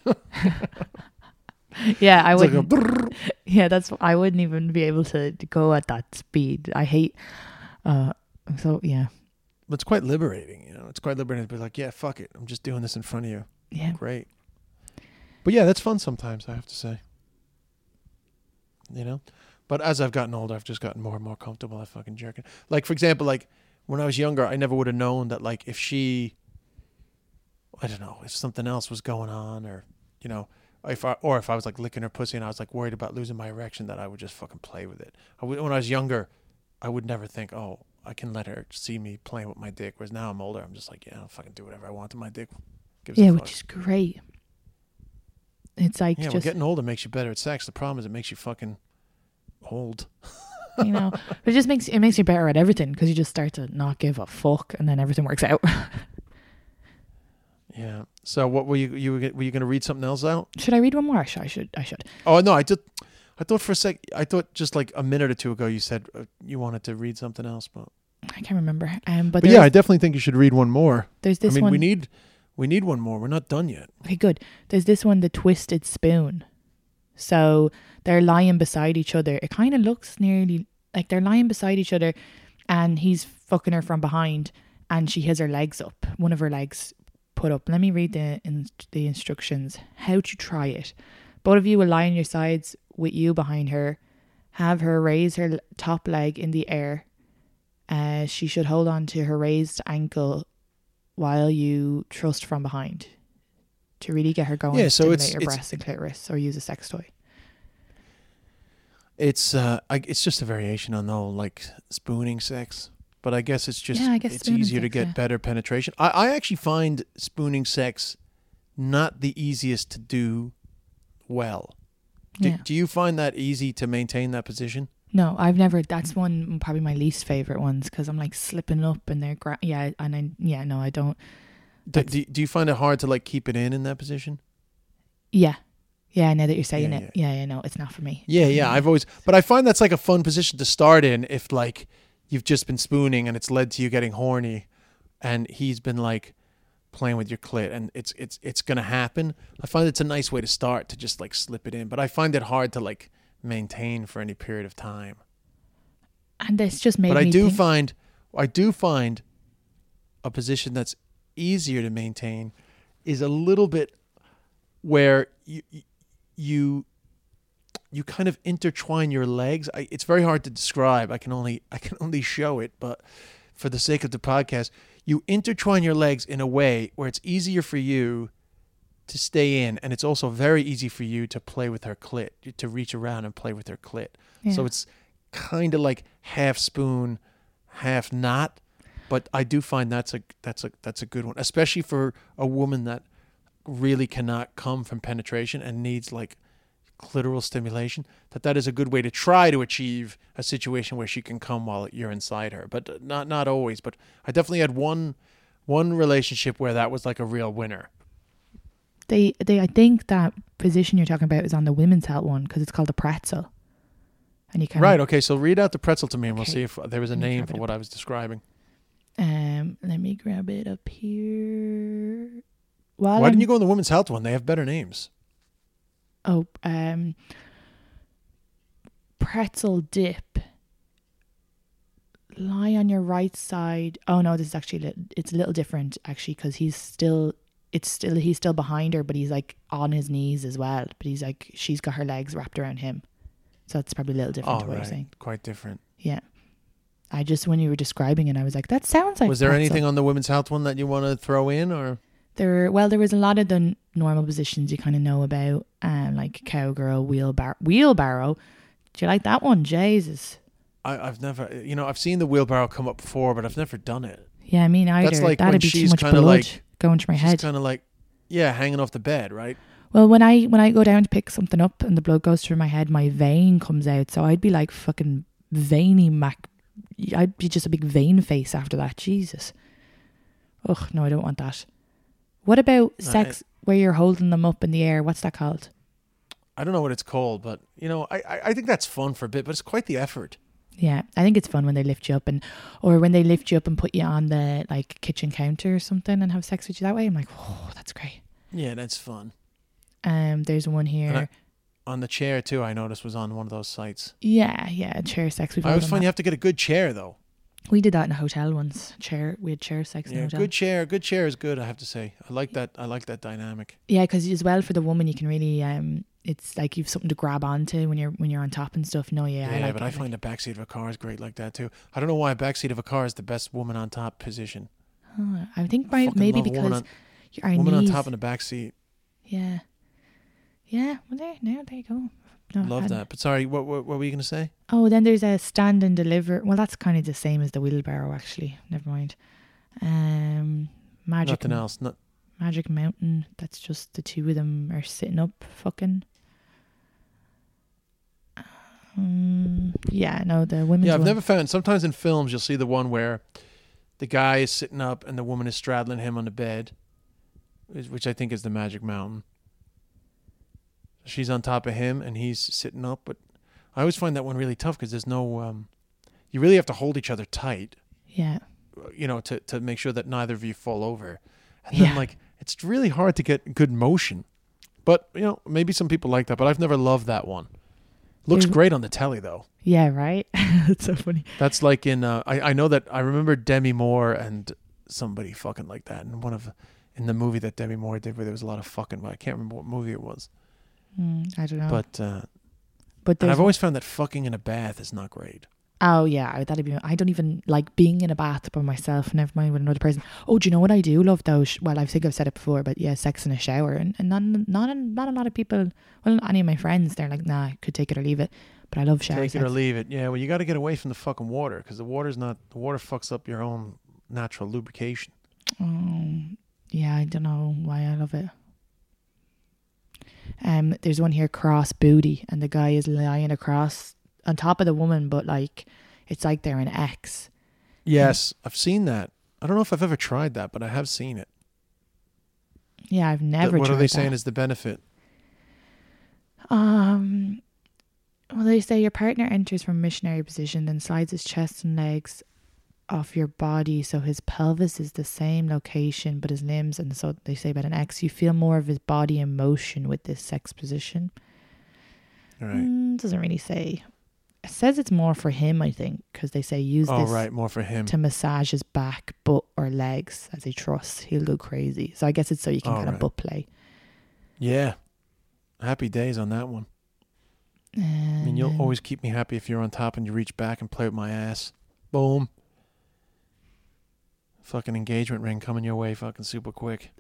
Yeah, I It's like a wouldn't. brrrr. Yeah, that's. I wouldn't even be able to go at that speed. I hate. Uh. So yeah. But it's quite liberating, you know. It's quite liberating to be like, yeah, fuck it. I'm just doing this in front of you. Yeah. Great. But yeah, that's fun sometimes, I have to say. You know? But as I've gotten older, I've just gotten more and more comfortable at fucking jerking. Like, for example, like, when I was younger, I never would have known that, like, if she, I don't know, if something else was going on or, you know, if I, or if I was, like, licking her pussy and I was, like, worried about losing my erection, that I would just fucking play with it. I would, when I was younger, I would never think, oh, I can let her see me playing with my dick. Whereas now I'm older, I'm just like, yeah, I'll fucking do whatever I want to my dick. Gives a Yeah, fuck. which is great. It's like Yeah, well, just getting older makes you better at sex. The problem is it makes you fucking old. you know, but it just makes it makes you better at everything because you just start to not give a fuck and then everything works out. Yeah. So what were you you were, were you going to read something else out? Should I read one more? I should. I should. I should. Oh no, I did. I thought for a sec. I thought just like a minute or two ago you said uh, you wanted to read something else, but, I can't remember. Um, but, but there's, yeah, I definitely think you should read one more. there's this I mean, one. we need we need one more. We're not done yet. Okay, good. There's this one, the twisted spoon. So they're lying beside each other. It kind of looks nearly like they're lying beside each other, and he's fucking her from behind, and she has her legs up, one of her legs put up. Let me read the in, the instructions. How to try it. Both of you will lie on your sides with you behind her. Have her raise her top leg in the air. Uh, she should hold on to her raised ankle while you thrust from behind to really get her going. Yeah, so stimulate it's- her it's- breasts and clitoris, or use a sex toy. It's uh, I, it's just a variation on the whole like spooning sex, but I guess it's just Yeah, I guess it's spooning easier to sex, get yeah. better penetration. I, I actually find spooning sex not the easiest to do well. Do, Yeah. do you find that easy to maintain that position? No, I've never. That's one probably my least favorite ones because I'm like slipping up and they're gra- yeah, and I yeah no I don't. Do, That's- do, do you find it hard to like keep it in in that position? Yeah, yeah. Now that you're saying Yeah, it, yeah, yeah, no, it's not for me. Yeah, yeah. Mm. I've always, but I find that's like a fun position to start in if like you've just been spooning and it's led to you getting horny, and he's been like playing with your clit, and it's it's it's gonna happen. I find it's a nice way to start to just like slip it in, but I find it hard to like maintain for any period of time. And it's just made But I me do think, find, I do find, a position that's easier to maintain is a little bit where you you you kind of intertwine your legs. I, it's very hard to describe. I can only I can only show it, but for the sake of the podcast, you intertwine your legs in a way where it's easier for you to stay in, and it's also very easy for you to play with her clit, to reach around and play with her clit. Yeah. So it's kind of like half spoon, half not. But I do find that's a that's a that's a good one, especially for a woman that really cannot come from penetration and needs like clitoral stimulation. That that is a good way to try to achieve a situation where she can come while you're inside her, but not not always. But I definitely had one one relationship where that was like a real winner. They they I think that position you're talking about is on the women's health one because it's called the pretzel, and you can Right. Okay. So read out the pretzel to me, and we'll Okay. see if there was a Let me name grab for it what up. I was describing. Um, let me grab it up here. While Why I'm- didn't you go on the women's health one? They have better names. Oh, um, pretzel dip. Lie on your right side. Oh no, this is actually li- it's a little different actually because he's still it's still he's still behind her, but he's like on his knees as well. But he's like she's got her legs wrapped around him, so it's probably a little different Oh, to what you're right. saying. Quite different. Yeah, I just when you were describing it, I was like, that sounds like. Was there pretzel. anything on the women's health one that you want to throw in, or? There, well, there was a lot of the n- normal positions you kind of know about, um, like cowgirl, wheelbarrow. Wheelbarrow. Do you like that one? Jesus. I, I've never, you know, I've seen the wheelbarrow come up before, but I've never done it. Yeah, me neither. That's like That'd when be too she's much kinda blood like- going to my She's head. kind of like, yeah, hanging off the bed, right? Well, when I when I go down to pick something up and the blood goes through my head, my vein comes out. So I'd be like fucking veiny mac. I'd be just a big vein face after that. Jesus. Ugh, no, I don't want that. What about No, sex where you're holding them up in the air? What's that called? I don't know what it's called, but you know, I, I, I think that's fun for a bit, but it's quite the effort. Yeah, I think it's fun when they lift you up and, or when they lift you up and put you on the like kitchen counter or something and have sex with you that way. I'm like, oh, that's great. Yeah, that's fun. Um, there's one here. And I- On the chair too, I noticed was on one of those sites. yeah, yeah, chair sex. We've I all always done find that. you have to get a good chair though. We did that in a hotel once. Chair, we had chair sex in a Yeah, hotel. good chair. Good chair is good. I have to say, I like that. I like that dynamic. Yeah, because as well for the woman, you can really um, it's like you've something to grab onto when you're when you're on top and stuff. No, yeah, Yeah, I like but it, I like- find the backseat of a car is great like that too. I don't know why a backseat of a car is the best woman on top position. Oh, I think by, Fucking maybe love a woman because on, our woman on knees. top in the backseat. Yeah, yeah. Well, there, now there you go. No, Love I- that. But sorry, what, what what were you gonna say? Oh, then there's a stand and deliver. Well, that's kind of the same as the wheelbarrow, actually. Never mind. Um, Magic Nothing else. Not. Magic Mountain. That's just the two of them are sitting up, fucking. Um, yeah, no, the women's. Yeah, I've one. never found. Sometimes in films, you'll see the one where the guy is sitting up and the woman is straddling him on the bed, which which I think is the Magic Mountain. She's on top of him and he's sitting up, but I always find that one really tough because there's no. Um, you really have to hold each other tight, Yeah, you know, to to make sure that neither of you fall over, and Yeah. then like it's really hard to get good motion. But you know, maybe some people like that, but I've never loved that one. Looks There's- great on the telly though. yeah, right. It's so funny. That's like in. Uh, I I know that I remember Demi Moore and somebody fucking like that in one of in the movie that Demi Moore did where there was a lot of fucking. I can't remember what movie it was. Mm, I don't know. But uh, but and there's I've always found that fucking in a bath is not great. Oh yeah, that'd be. I don't even like being in a bath by myself. Never mind with another person. Oh, do you know what I do love though? Sh- Well, I think I've said it before, but yeah, sex in a shower, and and not not not a lot of people. Well, not any of my friends, they're like, nah, I could take it or leave it. But I love shower Take sex. it or leave it. Yeah, well, you got to get away from the fucking water because the water's not. The water fucks up your own natural lubrication. Um, yeah, I don't know why I love it. Um, there's one here, cross booty, and the guy is lying across on top of the woman, but like it's like they're an X. Yes, I've seen that. I don't know if I've ever tried that, but I have seen it. Yeah, I've never. What tried are they that. saying is the benefit? Um, well, they say your partner enters from missionary position, then slides his chest and legs off your body, so his pelvis is the same location, but his limbs, and so they say about an X, you feel more of his body in motion with this sex position. All right. Mm, doesn't really say. It says it's more for him, I think, because they say use Oh, this right, more for him. to massage his back, butt, or legs as he thrusts. He'll go crazy. So I guess it's so you can Oh, kind of right. butt play. Yeah. Happy days on that one. I mean, And you'll then- always keep me happy if you're on top and you reach back and play with my ass. Boom. Fucking engagement ring coming your way fucking super quick.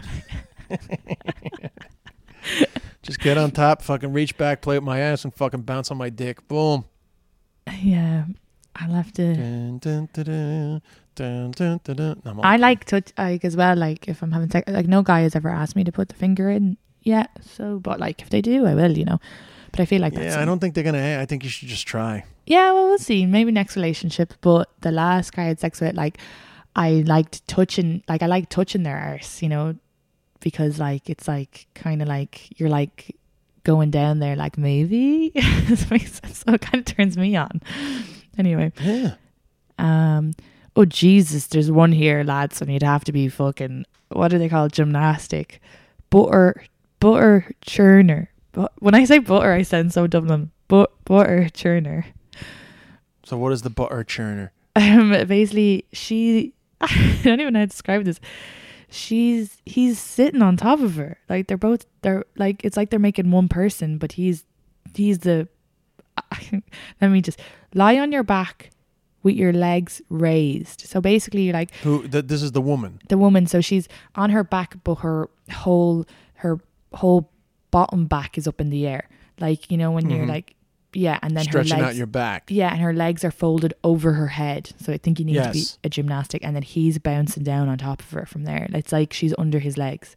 Just get on top, fucking reach back, play with my ass, and fucking bounce on my dick. Boom. Yeah, I'll have to. Dun, dun, dun, dun, dun, dun, dun, dun. No, I'm all- I like touch like as well. Like if I'm having sex, like no guy has ever asked me to put the finger in yet. So, but like if they do, I will. You know. But I feel like that's Yeah, I don't think they're gonna. I think you should just try. Yeah, well, we'll see. Maybe next relationship. But the last guy I had sex with, like, I liked touching. Like I like touching their arse. You know, because like it's like kind of like you're like going down there. Like maybe this makes sense. So it kind of turns me on. Anyway. Yeah. Um. Oh Jesus! There's one here, lads, and you'd have to be fucking. What do they call it? Gymnastic, butter, butter churner. But when I say butter, I sound so Dublin. But butter churner. So what is the butter churner? Um. Basically, she. I don't even know how to describe this. She's he's sitting on top of her. Like they're both. They're like it's like they're making one person, but he's he's the. Let me just lie on your back with your legs raised. So basically you're like Who? Th- this is the woman. the woman, so she's on her back but her whole her whole bottom back is up in the air, like, you know, when you're Mhm. like, yeah, and then Stretching her legs out your back. yeah, and her legs are folded over her head, so I think you need to be Yes. a gymnastic, and then he's bouncing down on top of her from there. It's like she's under his legs.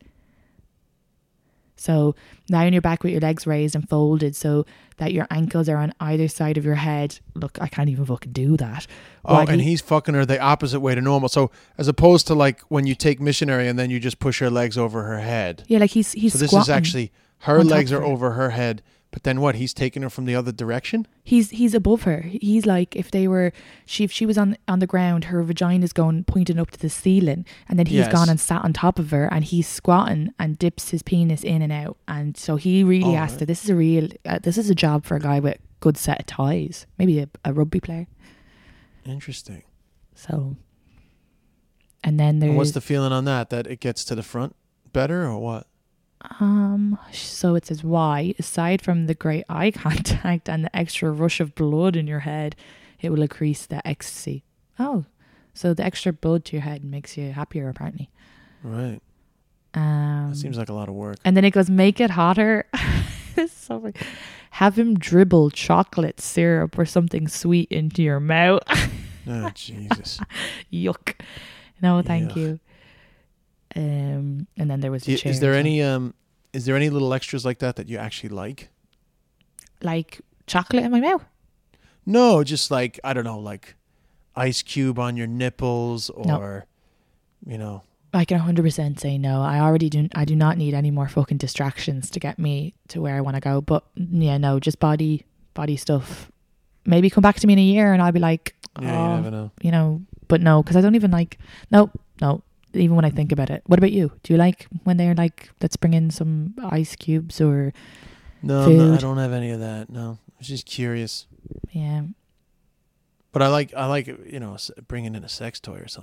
So lie on your back with your legs raised and folded so that your ankles are on either side of your head. Look, I can't even fucking do that. Oh, While and he- he's fucking her the opposite way to normal. So as opposed to like when you take missionary and then you just push her legs over her head. yeah, like he's he's So this squatting. is actually her on top legs of are her. over her head, but then what? He's taking her from the other direction. He's he's above her. He's like if they were she if she was on on the ground, her vagina's going pointing up to the ceiling, and then he's Yes. gone and sat on top of her, and he's squatting and dips his penis in and out, and so he really Oh, asked right. her. This is a real uh, this is a job for a guy with good set of ties, maybe a, a rugby player. Interesting. So, and then And there's what's the feeling on that? That it gets to the front better or what? Um, so it says why, aside from the great eye contact and the extra rush of blood in your head, it will increase the ecstasy. Oh, so the extra blood to your head makes you happier, apparently. Right. Um, That seems like a lot of work. and then it goes, make it hotter. It's so funny. Have him dribble chocolate syrup or something sweet into your mouth. Oh, Jesus. Yuck. No, thank Yuck. you. Um, and then there was Do the you- chair is there as well. any um is there any little extras like that that you actually like? like chocolate in my mouth? No, just like I don't know, like ice cube on your nipples or you know. I can one hundred percent say no. I already do. I do not need any more fucking distractions to get me to where I want to go. But yeah, no, just body, body stuff. Maybe come back to me in a year and I'll be like, Yeah, oh, you never know. you know. But no, because I don't even like. No, no. Even when I think about it. What about you? Do you like when they're like, let's bring in some ice cubes or No, I'm not- I food? don't have any of that. No, I was just curious. yeah, But I like I like you know s- bringing in a sex toy or something.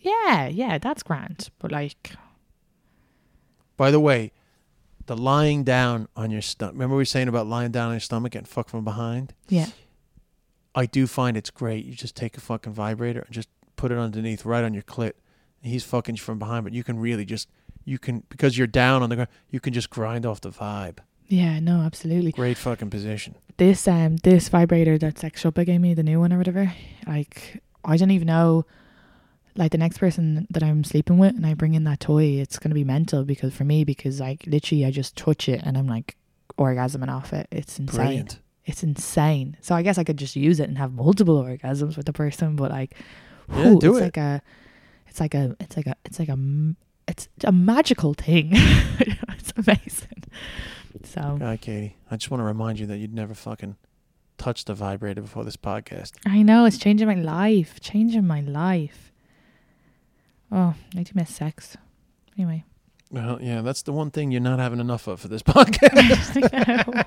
Yeah, yeah, that's grand. But like, By the way, the lying down on your stomach. Remember we were saying about lying down on your stomach and fuck from behind? yeah, I do find it's great. You just take a fucking vibrator and just put it underneath right on your clit. And he's fucking you from behind, but you can really just, you can, because you're down on the ground, you can just grind off the vibe. yeah, no, absolutely. Great fucking position. This um this vibrator that Sex Shop gave me, the new one or whatever, like I don't even know, like the next person that I'm sleeping with and I bring in that toy, it's gonna be mental because for me because like literally I just touch it and I'm like orgasming off it. It's insane. Brilliant. It's insane. So I guess I could just use it and have multiple orgasms with the person, but like, Yeah, whew, do it's it. like a, it's like a, it's like a, it's like a, m- it's a magical thing. It's amazing. So God, Katie, I just want to remind you that you'd never fucking touched a vibrator before this podcast. I know it's changing my life, changing my life. Oh, I do miss sex. Anyway. Well, yeah, that's the one thing you're not having enough of for this podcast.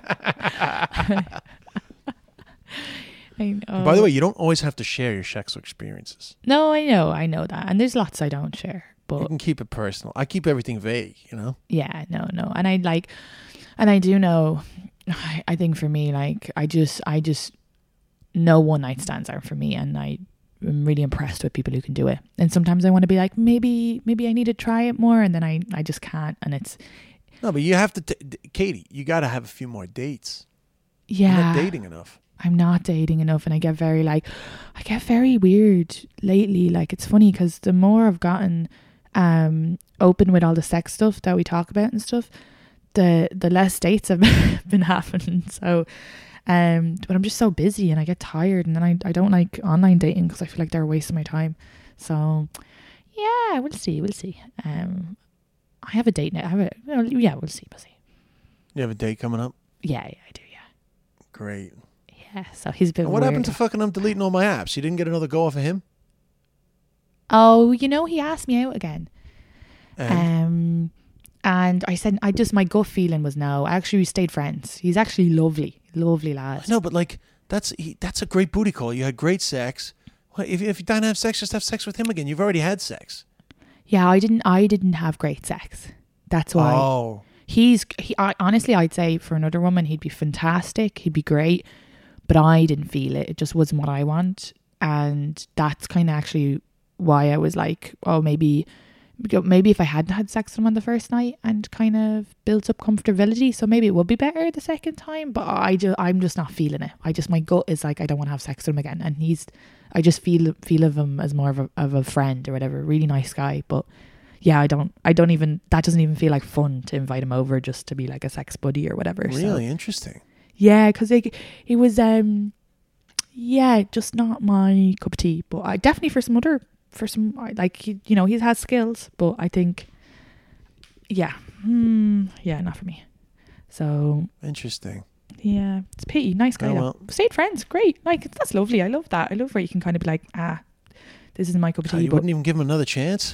I know. By the way, you don't always have to share your sexual experiences. No, I know, I know that, and there's lots I don't share, You but can keep it personal. I keep everything vague, you know? yeah, no, no, and I like, and I do know. I, I think for me, like, I just, I just know one night stands are for me, and I. I'm really impressed with people who can do it. And sometimes I want to be like, maybe, maybe I need to try it more, and then I, I just can't. And it's No, but you have to, t- Katie, you got to have a few more dates. yeah. You're not dating enough. I'm not dating enough, and I get very like, I get very weird lately. Like it's funny because the more I've gotten um open with all the sex stuff that we talk about and stuff, the the less dates have been happening. So, um, but I'm just so busy and I get tired, and then I I don't like online dating because I feel like they're wasting my time. So, yeah, we'll see, we'll see. Um, I have a date now. I have a well, yeah, we'll see, we'll see. You have a date coming up? Yeah, yeah, I do. Yeah, Great. yeah. So he's a bit. And what weird. happened to fucking him deleting all my apps? You didn't get another go off of him? Oh, you know, he asked me out again. And Um, and I said, I just, my gut feeling was no. Actually, we stayed friends. He's actually lovely, lovely lad. no, but like, that's he, that's a great booty call. You had great sex. Well, if, if you don't have sex, just have sex with him again. You've already had sex. Yeah, I didn't, I didn't have great sex. That's why. Oh. He's, he, I, honestly, I'd say for another woman, he'd be fantastic. He'd be great. But I didn't feel it. It just wasn't what I want. And that's kind of actually why I was like, oh, maybe, maybe if I hadn't had sex with him on the first night and kind of built up comfortability, so maybe it would be better the second time. But I just, I'm just not feeling it. I just, my gut is like, I don't want to have sex with him again. And he's, I just feel feel of him as more of a of a friend or whatever. Really nice guy, but yeah, I don't, I don't even, that doesn't even feel like fun to invite him over just to be like a sex buddy or whatever. Really So, interesting. yeah, because it, it was, um, yeah, just not my cup of tea. But I definitely for some other, for some, like, he, you know, he has skills, but I think, yeah, hmm, yeah, not for me. So, Interesting. yeah, it's pity. Nice guy Oh, though. well. Stayed friends, great. Like, that's lovely. I love that. I love where you can kind of be like, ah, this isn't my cup of Oh, tea. you but, wouldn't even give him another chance?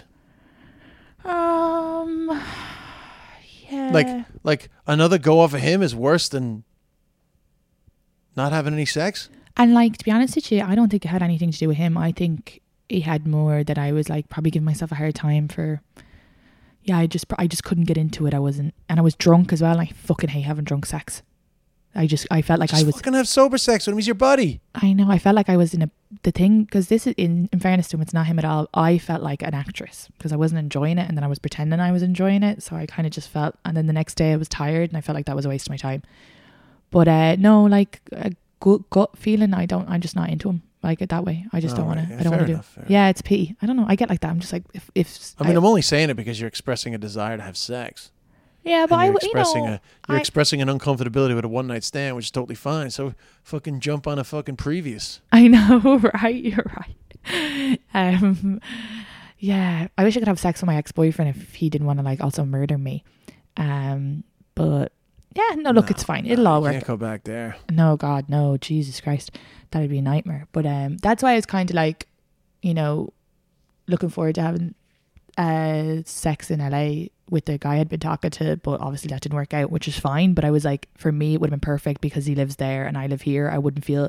um, yeah. Like, like another go off of him is worse than not having any sex? And like, to be honest with you, I don't think it had anything to do with him. I think it had more that I was like probably giving myself a hard time for. Yeah, I just I just couldn't get into it. I wasn't, and I was drunk as well. And I fucking hate having drunk sex. I just I felt like Just I was. fucking have sober sex with him. He's your buddy. I know. I felt like I was in a the thing because this is in in fairness to him, it's not him at all. I felt like an actress because I wasn't enjoying it, and then I was pretending I was enjoying it. So I kind of just felt, and then the next day I was tired, and I felt like that was a waste of my time. But uh no, like a gut gut feeling. I don't. I'm just not into him like it that way. I just Oh, don't want right. to. Yeah, I don't fair want to do. enough, fair Yeah, it's pity. I don't know. I get like that. I'm just like if if I mean, I, am only saying it because you're expressing a desire to have sex. yeah, but And I you're would- you expressing know a you're I- expressing an uncomfortability with a one night stand, which is totally fine. So fucking jump on a fucking previous. I know, right? You're right. Um, yeah, I wish I could have sex with my ex-boyfriend if he didn't want to like also murder me. Um, but yeah, no, look, No, it's fine. no, It'll all you work. Can't go back there. No, God, no, Jesus Christ, that'd be a nightmare. But um, that's why I was kind of like, you know, looking forward to having uh sex in L A with the guy I'd been talking to, but obviously that didn't work out, which is fine. But I was like, for me, it would have been perfect because he lives there and I live here. I wouldn't feel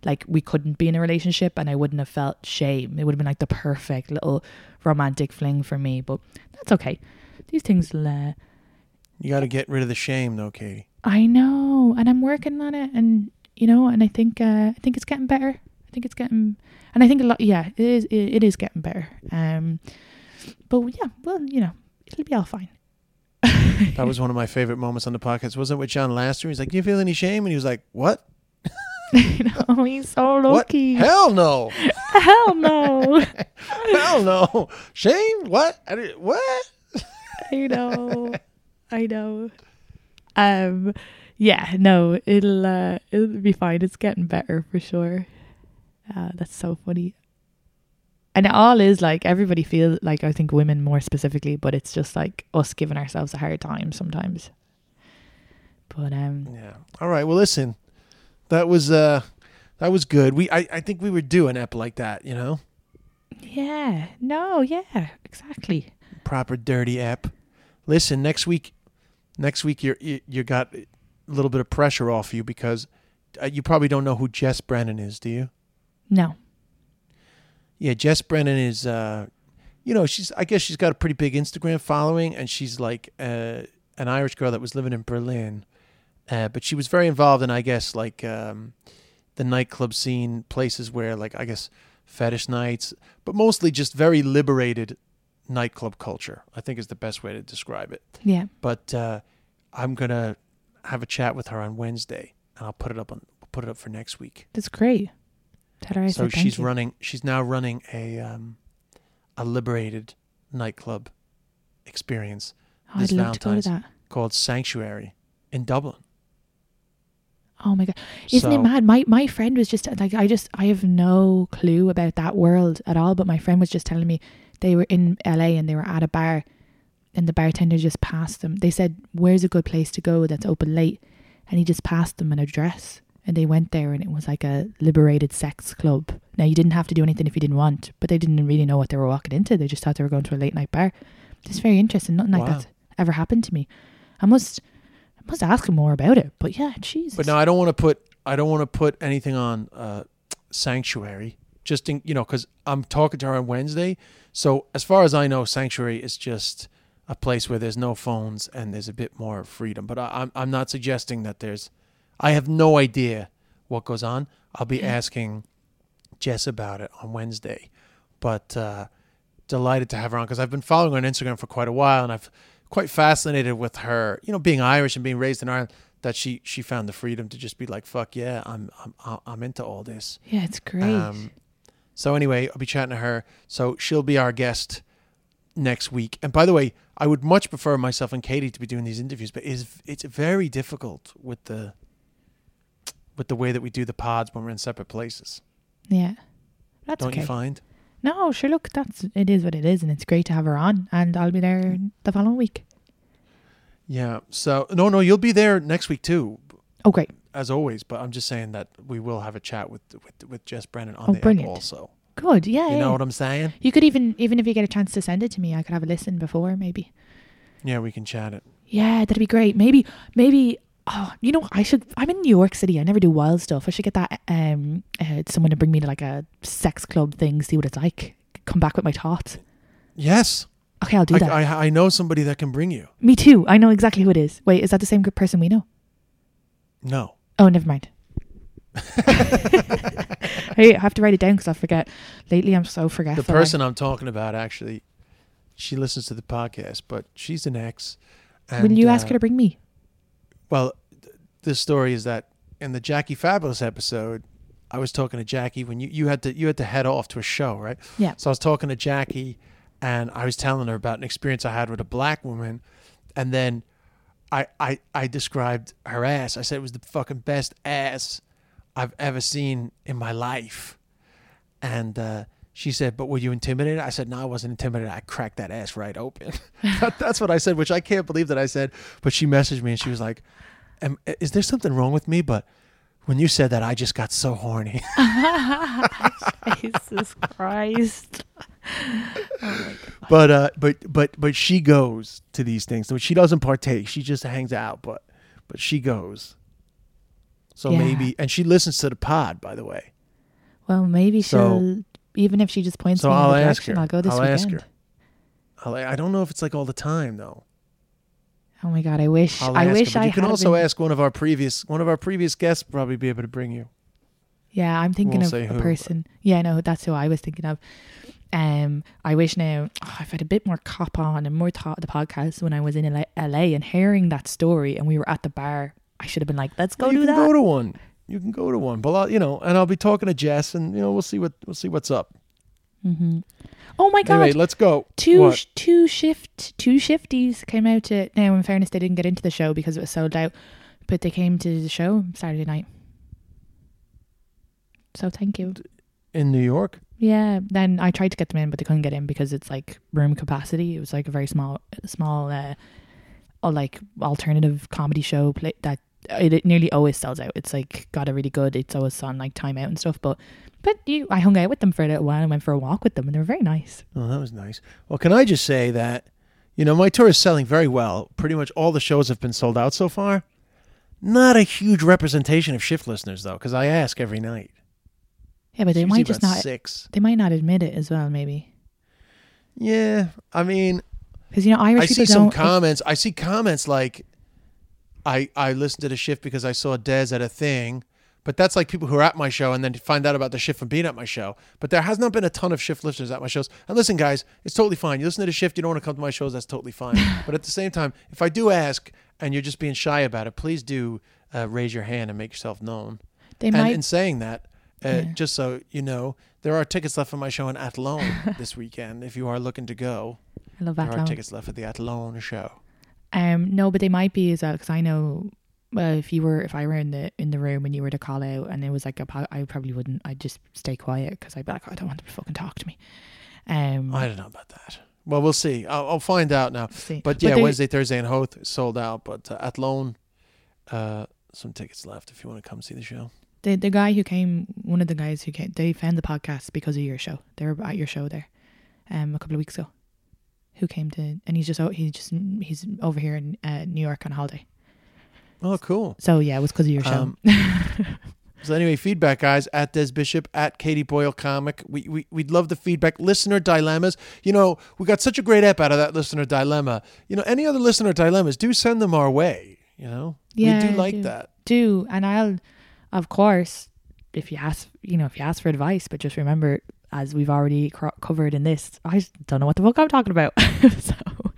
like we couldn't be in a relationship and I wouldn't have felt shame. It would have been like the perfect little romantic fling for me, but that's okay. These things will, uh, You got to get rid of the shame though, Katie. I know, and I'm working on it, and you know, and I think uh, I think it's getting better. I think it's getting, and I think a lot. Yeah, it is. It, it is getting better. Um, but yeah, well, you know, it'll be all fine. That was one of my favorite moments on the podcast. Wasn't it with John Laster? He's like, "Do you feel any shame?" And he was like, "What?" You know, he's so lucky. What? Hell no. Hell no. Hell no. Shame? What? I did, what? I know. I know. Um, yeah, no, it'll uh, it'll be fine. It's getting better for sure. Uh, that's so funny. And it all is like everybody feels like, I think women more specifically, but it's just like us giving ourselves a hard time sometimes. But um, yeah. All right. Well, listen, that was uh, that was good. We I, I think we were due an ep like that, you know. Yeah. No. Yeah. Exactly. Proper dirty ep. Listen, next week. Next week, you're, you you got a little bit of pressure off you because uh, you probably don't know who Jess Brennan is, do you? No. Yeah, Jess Brennan is, uh, you know, she's. I guess she's got a pretty big Instagram following, and she's like uh, an Irish girl that was living in Berlin, uh, but she was very involved in, I guess, like um, the nightclub scene, places where, like, I guess, fetish nights, but mostly just very liberated nightclub culture, I think is the best way to describe it. Yeah. But uh, I'm gonna have a chat with her on Wednesday, and I'll put it up on put it up for next week. That's great. Tell her I so said thank she's you. running. She's now running a um, a liberated nightclub experience. Oh, this I'd love to go to Valentine's that. Called Sanctuary in Dublin. Oh my god, isn't So- it mad? My my friend was just like, I just I have no clue about that world at all. But my friend was just telling me they were in L A and they were at a bar, and the bartender just passed them. They said, "Where's a good place to go that's open late?" And he just passed them an address, and they went there, and it was like a liberated sex club. Now you didn't have to do anything if you didn't want, but they didn't really know what they were walking into. They just thought they were going to a late night bar. It's very interesting. Nothing like Wow. that's ever happened to me. I must. I must ask him more about it, but yeah, Jesus. But no, I don't want to put I don't want to put anything on uh, Sanctuary. Just in, you know, because I'm talking to her on Wednesday. So as far as I know, Sanctuary is just a place where there's no phones and there's a bit more freedom. But I, I'm I'm not suggesting that there's. I have no idea what goes on. I'll be asking Jess about it on Wednesday. But uh, delighted to have her on because I've been following her on Instagram for quite a while, and I've quite fascinated with her, you know, being Irish and being raised in Ireland, that she she found the freedom to just be like, fuck yeah, I'm I'm I'm into all this. Yeah, it's great. Um, so anyway, I'll be chatting to her. So she'll be our guest next week. And by the way, I would much prefer myself and Katie to be doing these interviews, but it's it's very difficult with the with the way that we do the pods when we're in separate places. Yeah, that's Don't okay. you find? No, sure. Look, that's it is what it is, and it's great to have her on. And I'll be there the following week. Yeah. So no, no, you'll be there next week too, Oh, great. as always. But I'm just saying that we will have a chat with with, with Jess Brennan on Oh, the app brilliant. also. Good. Yeah. You yeah. know what I'm saying? You could even even if you get a chance to send it to me, I could have a listen before maybe. Yeah, we can chat it. Yeah, that'd be great. Maybe maybe. Oh, you know, I should. I'm in New York City. I never do wild stuff. I should get that um uh, someone to bring me to like a sex club thing, see what it's like. Come back with my thoughts. Yes. Okay, I'll do I, that. I I know somebody that can bring you. Me too. I know exactly who it is. Wait, is that the same good person we know? No. Oh, never mind. Hey, I have to write it down because I'll forget. Lately, I'm so forgetful. The person I'm talking about, actually, she listens to the podcast, but she's an ex. And, Will you ask uh, her to bring me? Well, th- the story is that in the Jackie Fabulous episode, I was talking to Jackie when you, you had to you had to head off to a show, right? Yeah. So I was talking to Jackie, and I was telling her about an experience I had with a black woman, and then I I I described her ass. I said it was the fucking best ass I've ever seen in my life, and uh, she said, "But were you intimidated?" I said, "No, I wasn't intimidated. I cracked that ass right open." that, that's what I said, which I can't believe that I said. But she messaged me and she was like, Am, "Is there something wrong with me?" But when you said that, I just got so horny. Jesus Christ. Oh my God. But uh, but but but she goes to these things. So she doesn't partake. She just hangs out. But but she goes. So Yeah. maybe, and she listens to the pod, by the way. Well, maybe So- she'll, even if she just points So me in I'll the ask direction, her. I'll go this I'll weekend. ask her. I'll, I don't know if it's like all the time though. Oh my God, I wish, I'll I ask wish her, but I you can had also been, ask one of our previous one of our previous guests. Probably be able to bring you. Yeah, I'm thinking Won't of say a who, person. Yeah, no, that's who I was thinking of. Um, I wish now oh, I've had a bit more cop on and more thought of the podcast when I was in L A and hearing that story and we were at the bar. I should have been like, let's go you do can that. go to one. You can go to one, but I'll, you know, and I'll be talking to Jess, and you know, we'll see what we'll see what's up. Mm-hmm. Oh my God. Anyway, let's go. Two What? sh- two shift two shifties came out to. Now, in fairness, they didn't get into the show because it was sold out, but they came to the show Saturday night. So thank you. In New York. Yeah. Then I tried to get them in, but they couldn't get in because it's like room capacity. It was like a very small, small, uh, or like alternative comedy show play that it, it nearly always sells out. It's like got a really good. It's always on like Time Out and stuff, but. But you, I hung out with them for a little while and went for a walk with them, and they were very nice. Oh, that was nice. Well, can I just say that, you know, my tour is selling very well. Pretty much all the shows have been sold out so far. Not a huge representation of shift listeners, though, because I ask every night. Yeah, but they It's might usually just about not. six. They might not admit it as well, maybe. Yeah, I mean, Because, you know, Irish I people see some don't. comments. I see comments like, I I listened to the shift because I saw Des at a thing. But that's like people who are at my show and then find out about the shift from being at my show. But there has not been a ton of shift listeners at my shows. And listen, guys, it's totally fine. You listen to the shift, you don't want to come to my shows, that's totally fine. But at the same time, if I do ask and you're just being shy about it, please do uh, raise your hand and make yourself known. They And might. in saying that, uh, Yeah. just so you know, there are tickets left for my show in Athlone this weekend. If you are looking to go, I love there that. are Long. tickets left for the Athlone show. Um, no, but they might be as well because I know. Well, if you were, if I were in the in the room and you were to call out and it was like a, po- I probably wouldn't. I'd just stay quiet because I'd be like, I don't want them to fucking talk to me. Um, I don't know about that. Well, we'll see. I'll, I'll find out now. see. But yeah, they- Wednesday, Thursday, and Hoth is sold out. But uh, Athlone, uh, some tickets left if you want to come see the show. The the guy who came, one of the guys who came, they found the podcast because of your show. They were at your show there, um, a couple of weeks ago. Who came to, and he's just o- he's just he's over here in uh, New York on holiday. Oh, cool. So yeah, it was because of your show. Um, So anyway, feedback, guys, at Des Bishop, at Katie Boyle Comic. We, we, we'd love the feedback. Listener dilemmas. You know, we got such a great app out of that listener dilemma. You know, any other listener dilemmas, do send them our way. You know, Yeah, we do like do. that. Do and I'll, of course, if you ask, you know, if you ask for advice, but just remember, as we've already cro- covered in this, I just don't know what the fuck I'm talking about. so,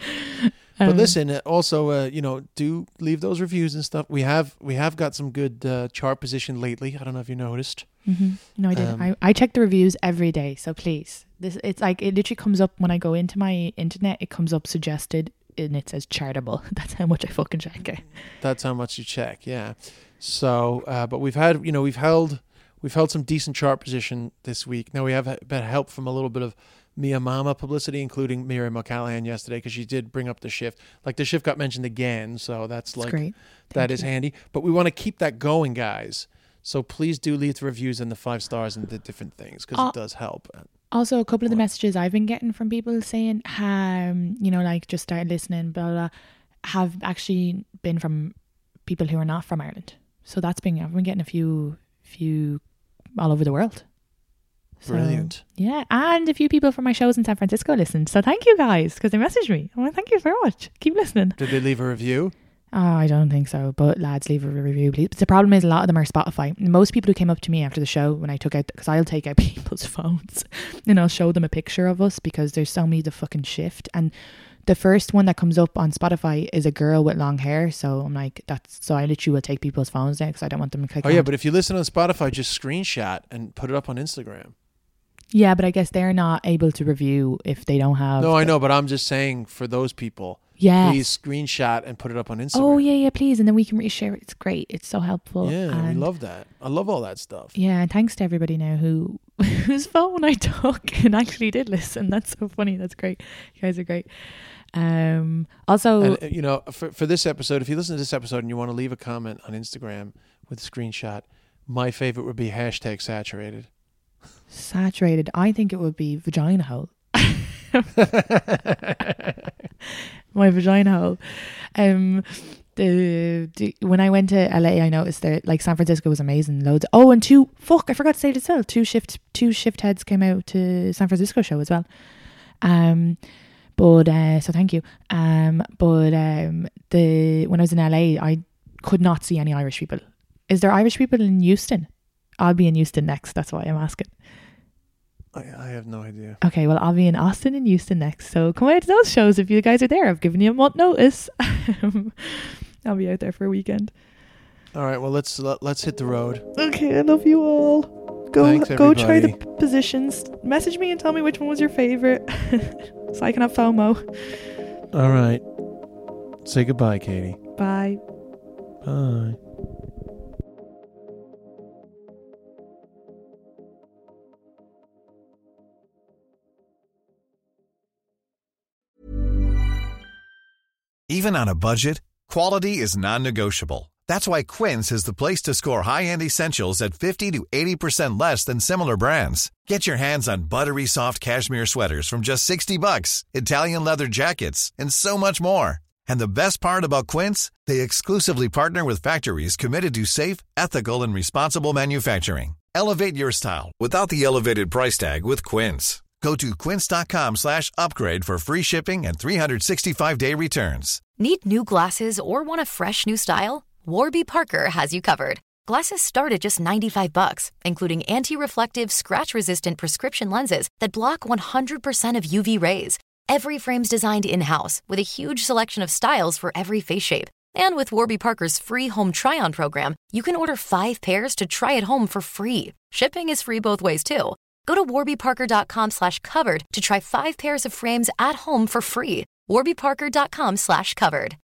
But um, listen, uh, also, uh, you know, do leave those reviews and stuff. We have we have got some good uh, chart position lately. I don't know if you noticed. Mm-hmm. No, I did. Um, I, I check the reviews every day. So please, this it's like it literally comes up when I go into my internet. It comes up suggested and it says chartable. That's how much I fucking check it. That's how much you check, yeah. So, uh, but we've had, you know, we've held we've held some decent chart position this week. Now we have had help from a little bit of Mia Mama publicity, including Miriam O'Callaghan yesterday, because she did bring up the shift. Like the shift got mentioned again, so that's It's like great. that Thank is you. handy. But we want to keep that going, guys. So please do leave the reviews and the five stars and the different things because Uh, it does help. Also, a couple of the What? messages I've been getting from people saying, um, you know, like just started listening, blah, blah, blah, have actually been from people who are not from Ireland. So that's been, I've been getting a few, few all over the world. So, Brilliant. yeah. And a few people from my shows in San Francisco listened. So thank you guys because they messaged me. I'm like, thank you very much. Keep listening. Did they leave a review? Oh, I don't think so. But lads, leave a review, please. But the problem is a lot of them are Spotify. Most people who came up to me after the show when I took out, because I'll take out people's phones and I'll show them a picture of us because there's so many to fucking shift. And the first one that comes up on Spotify is a girl with long hair. So I'm like, that's, so I literally will take people's phones now because I don't want them to click Oh, yeah, on. but if you listen on Spotify, just screenshot and put it up on Instagram. Yeah, but I guess they're not able to review if they don't have. No, I know, but I'm just saying for those people, Yeah. please screenshot and put it up on Instagram. Oh, yeah, yeah, please. And then we can reshare it. It's great. It's so helpful. Yeah, we And- love that. I love all that stuff. Yeah, and thanks to everybody now who whose phone I took and actually did listen. That's so funny. That's great. You guys are great. Um, also, And, uh, you know, for, for this episode, if you listen to this episode and you want to leave a comment on Instagram with a screenshot, my favorite would be hashtag saturated. saturated. I think it would be vagina hole. My vagina hole. Um, the, the when I went to L A, I noticed that like San Francisco was amazing. Loads. Oh, and two fuck, I forgot to say it as well. Two shift two shift heads came out to San Francisco show as well. Um, but uh, so thank you. Um, but um, the when I was in L A, I could not see any Irish people. Is there Irish people in Houston? I'll be in Houston next. That's why I'm asking. I, I have no idea. Okay, well, I'll be in Austin and Houston next. So come out to those shows if you guys are there. I've given you a month notice. I'll be out there for a weekend. All right, well, let's let, let's hit the road. Okay, I love you all. Go Thanks, go try the everybody. positions. Message me and tell me which one was your favorite, so I can have FOMO. All right. Say goodbye, Katie. Bye. Bye. Even on a budget, quality is non-negotiable. That's why Quince is the place to score high-end essentials at fifty to eighty percent less than similar brands. Get your hands on buttery soft cashmere sweaters from just sixty bucks, Italian leather jackets, and so much more. And the best part about Quince, they exclusively partner with factories committed to safe, ethical, and responsible manufacturing. Elevate your style without the elevated price tag with Quince. Go to quince.com slash upgrade for free shipping and three sixty-five day returns. Need new glasses or want a fresh new style? Warby Parker has you covered. Glasses start at just ninety-five bucks, including anti-reflective, scratch-resistant prescription lenses that block one hundred percent of U V rays. Every frame's designed in-house with a huge selection of styles for every face shape. And with Warby Parker's free home try-on program, you can order five pairs to try at home for free. Shipping is free both ways, too. Go to warbyparker.com slash covered to try five pairs of frames at home for free. warbyparker.com slash covered.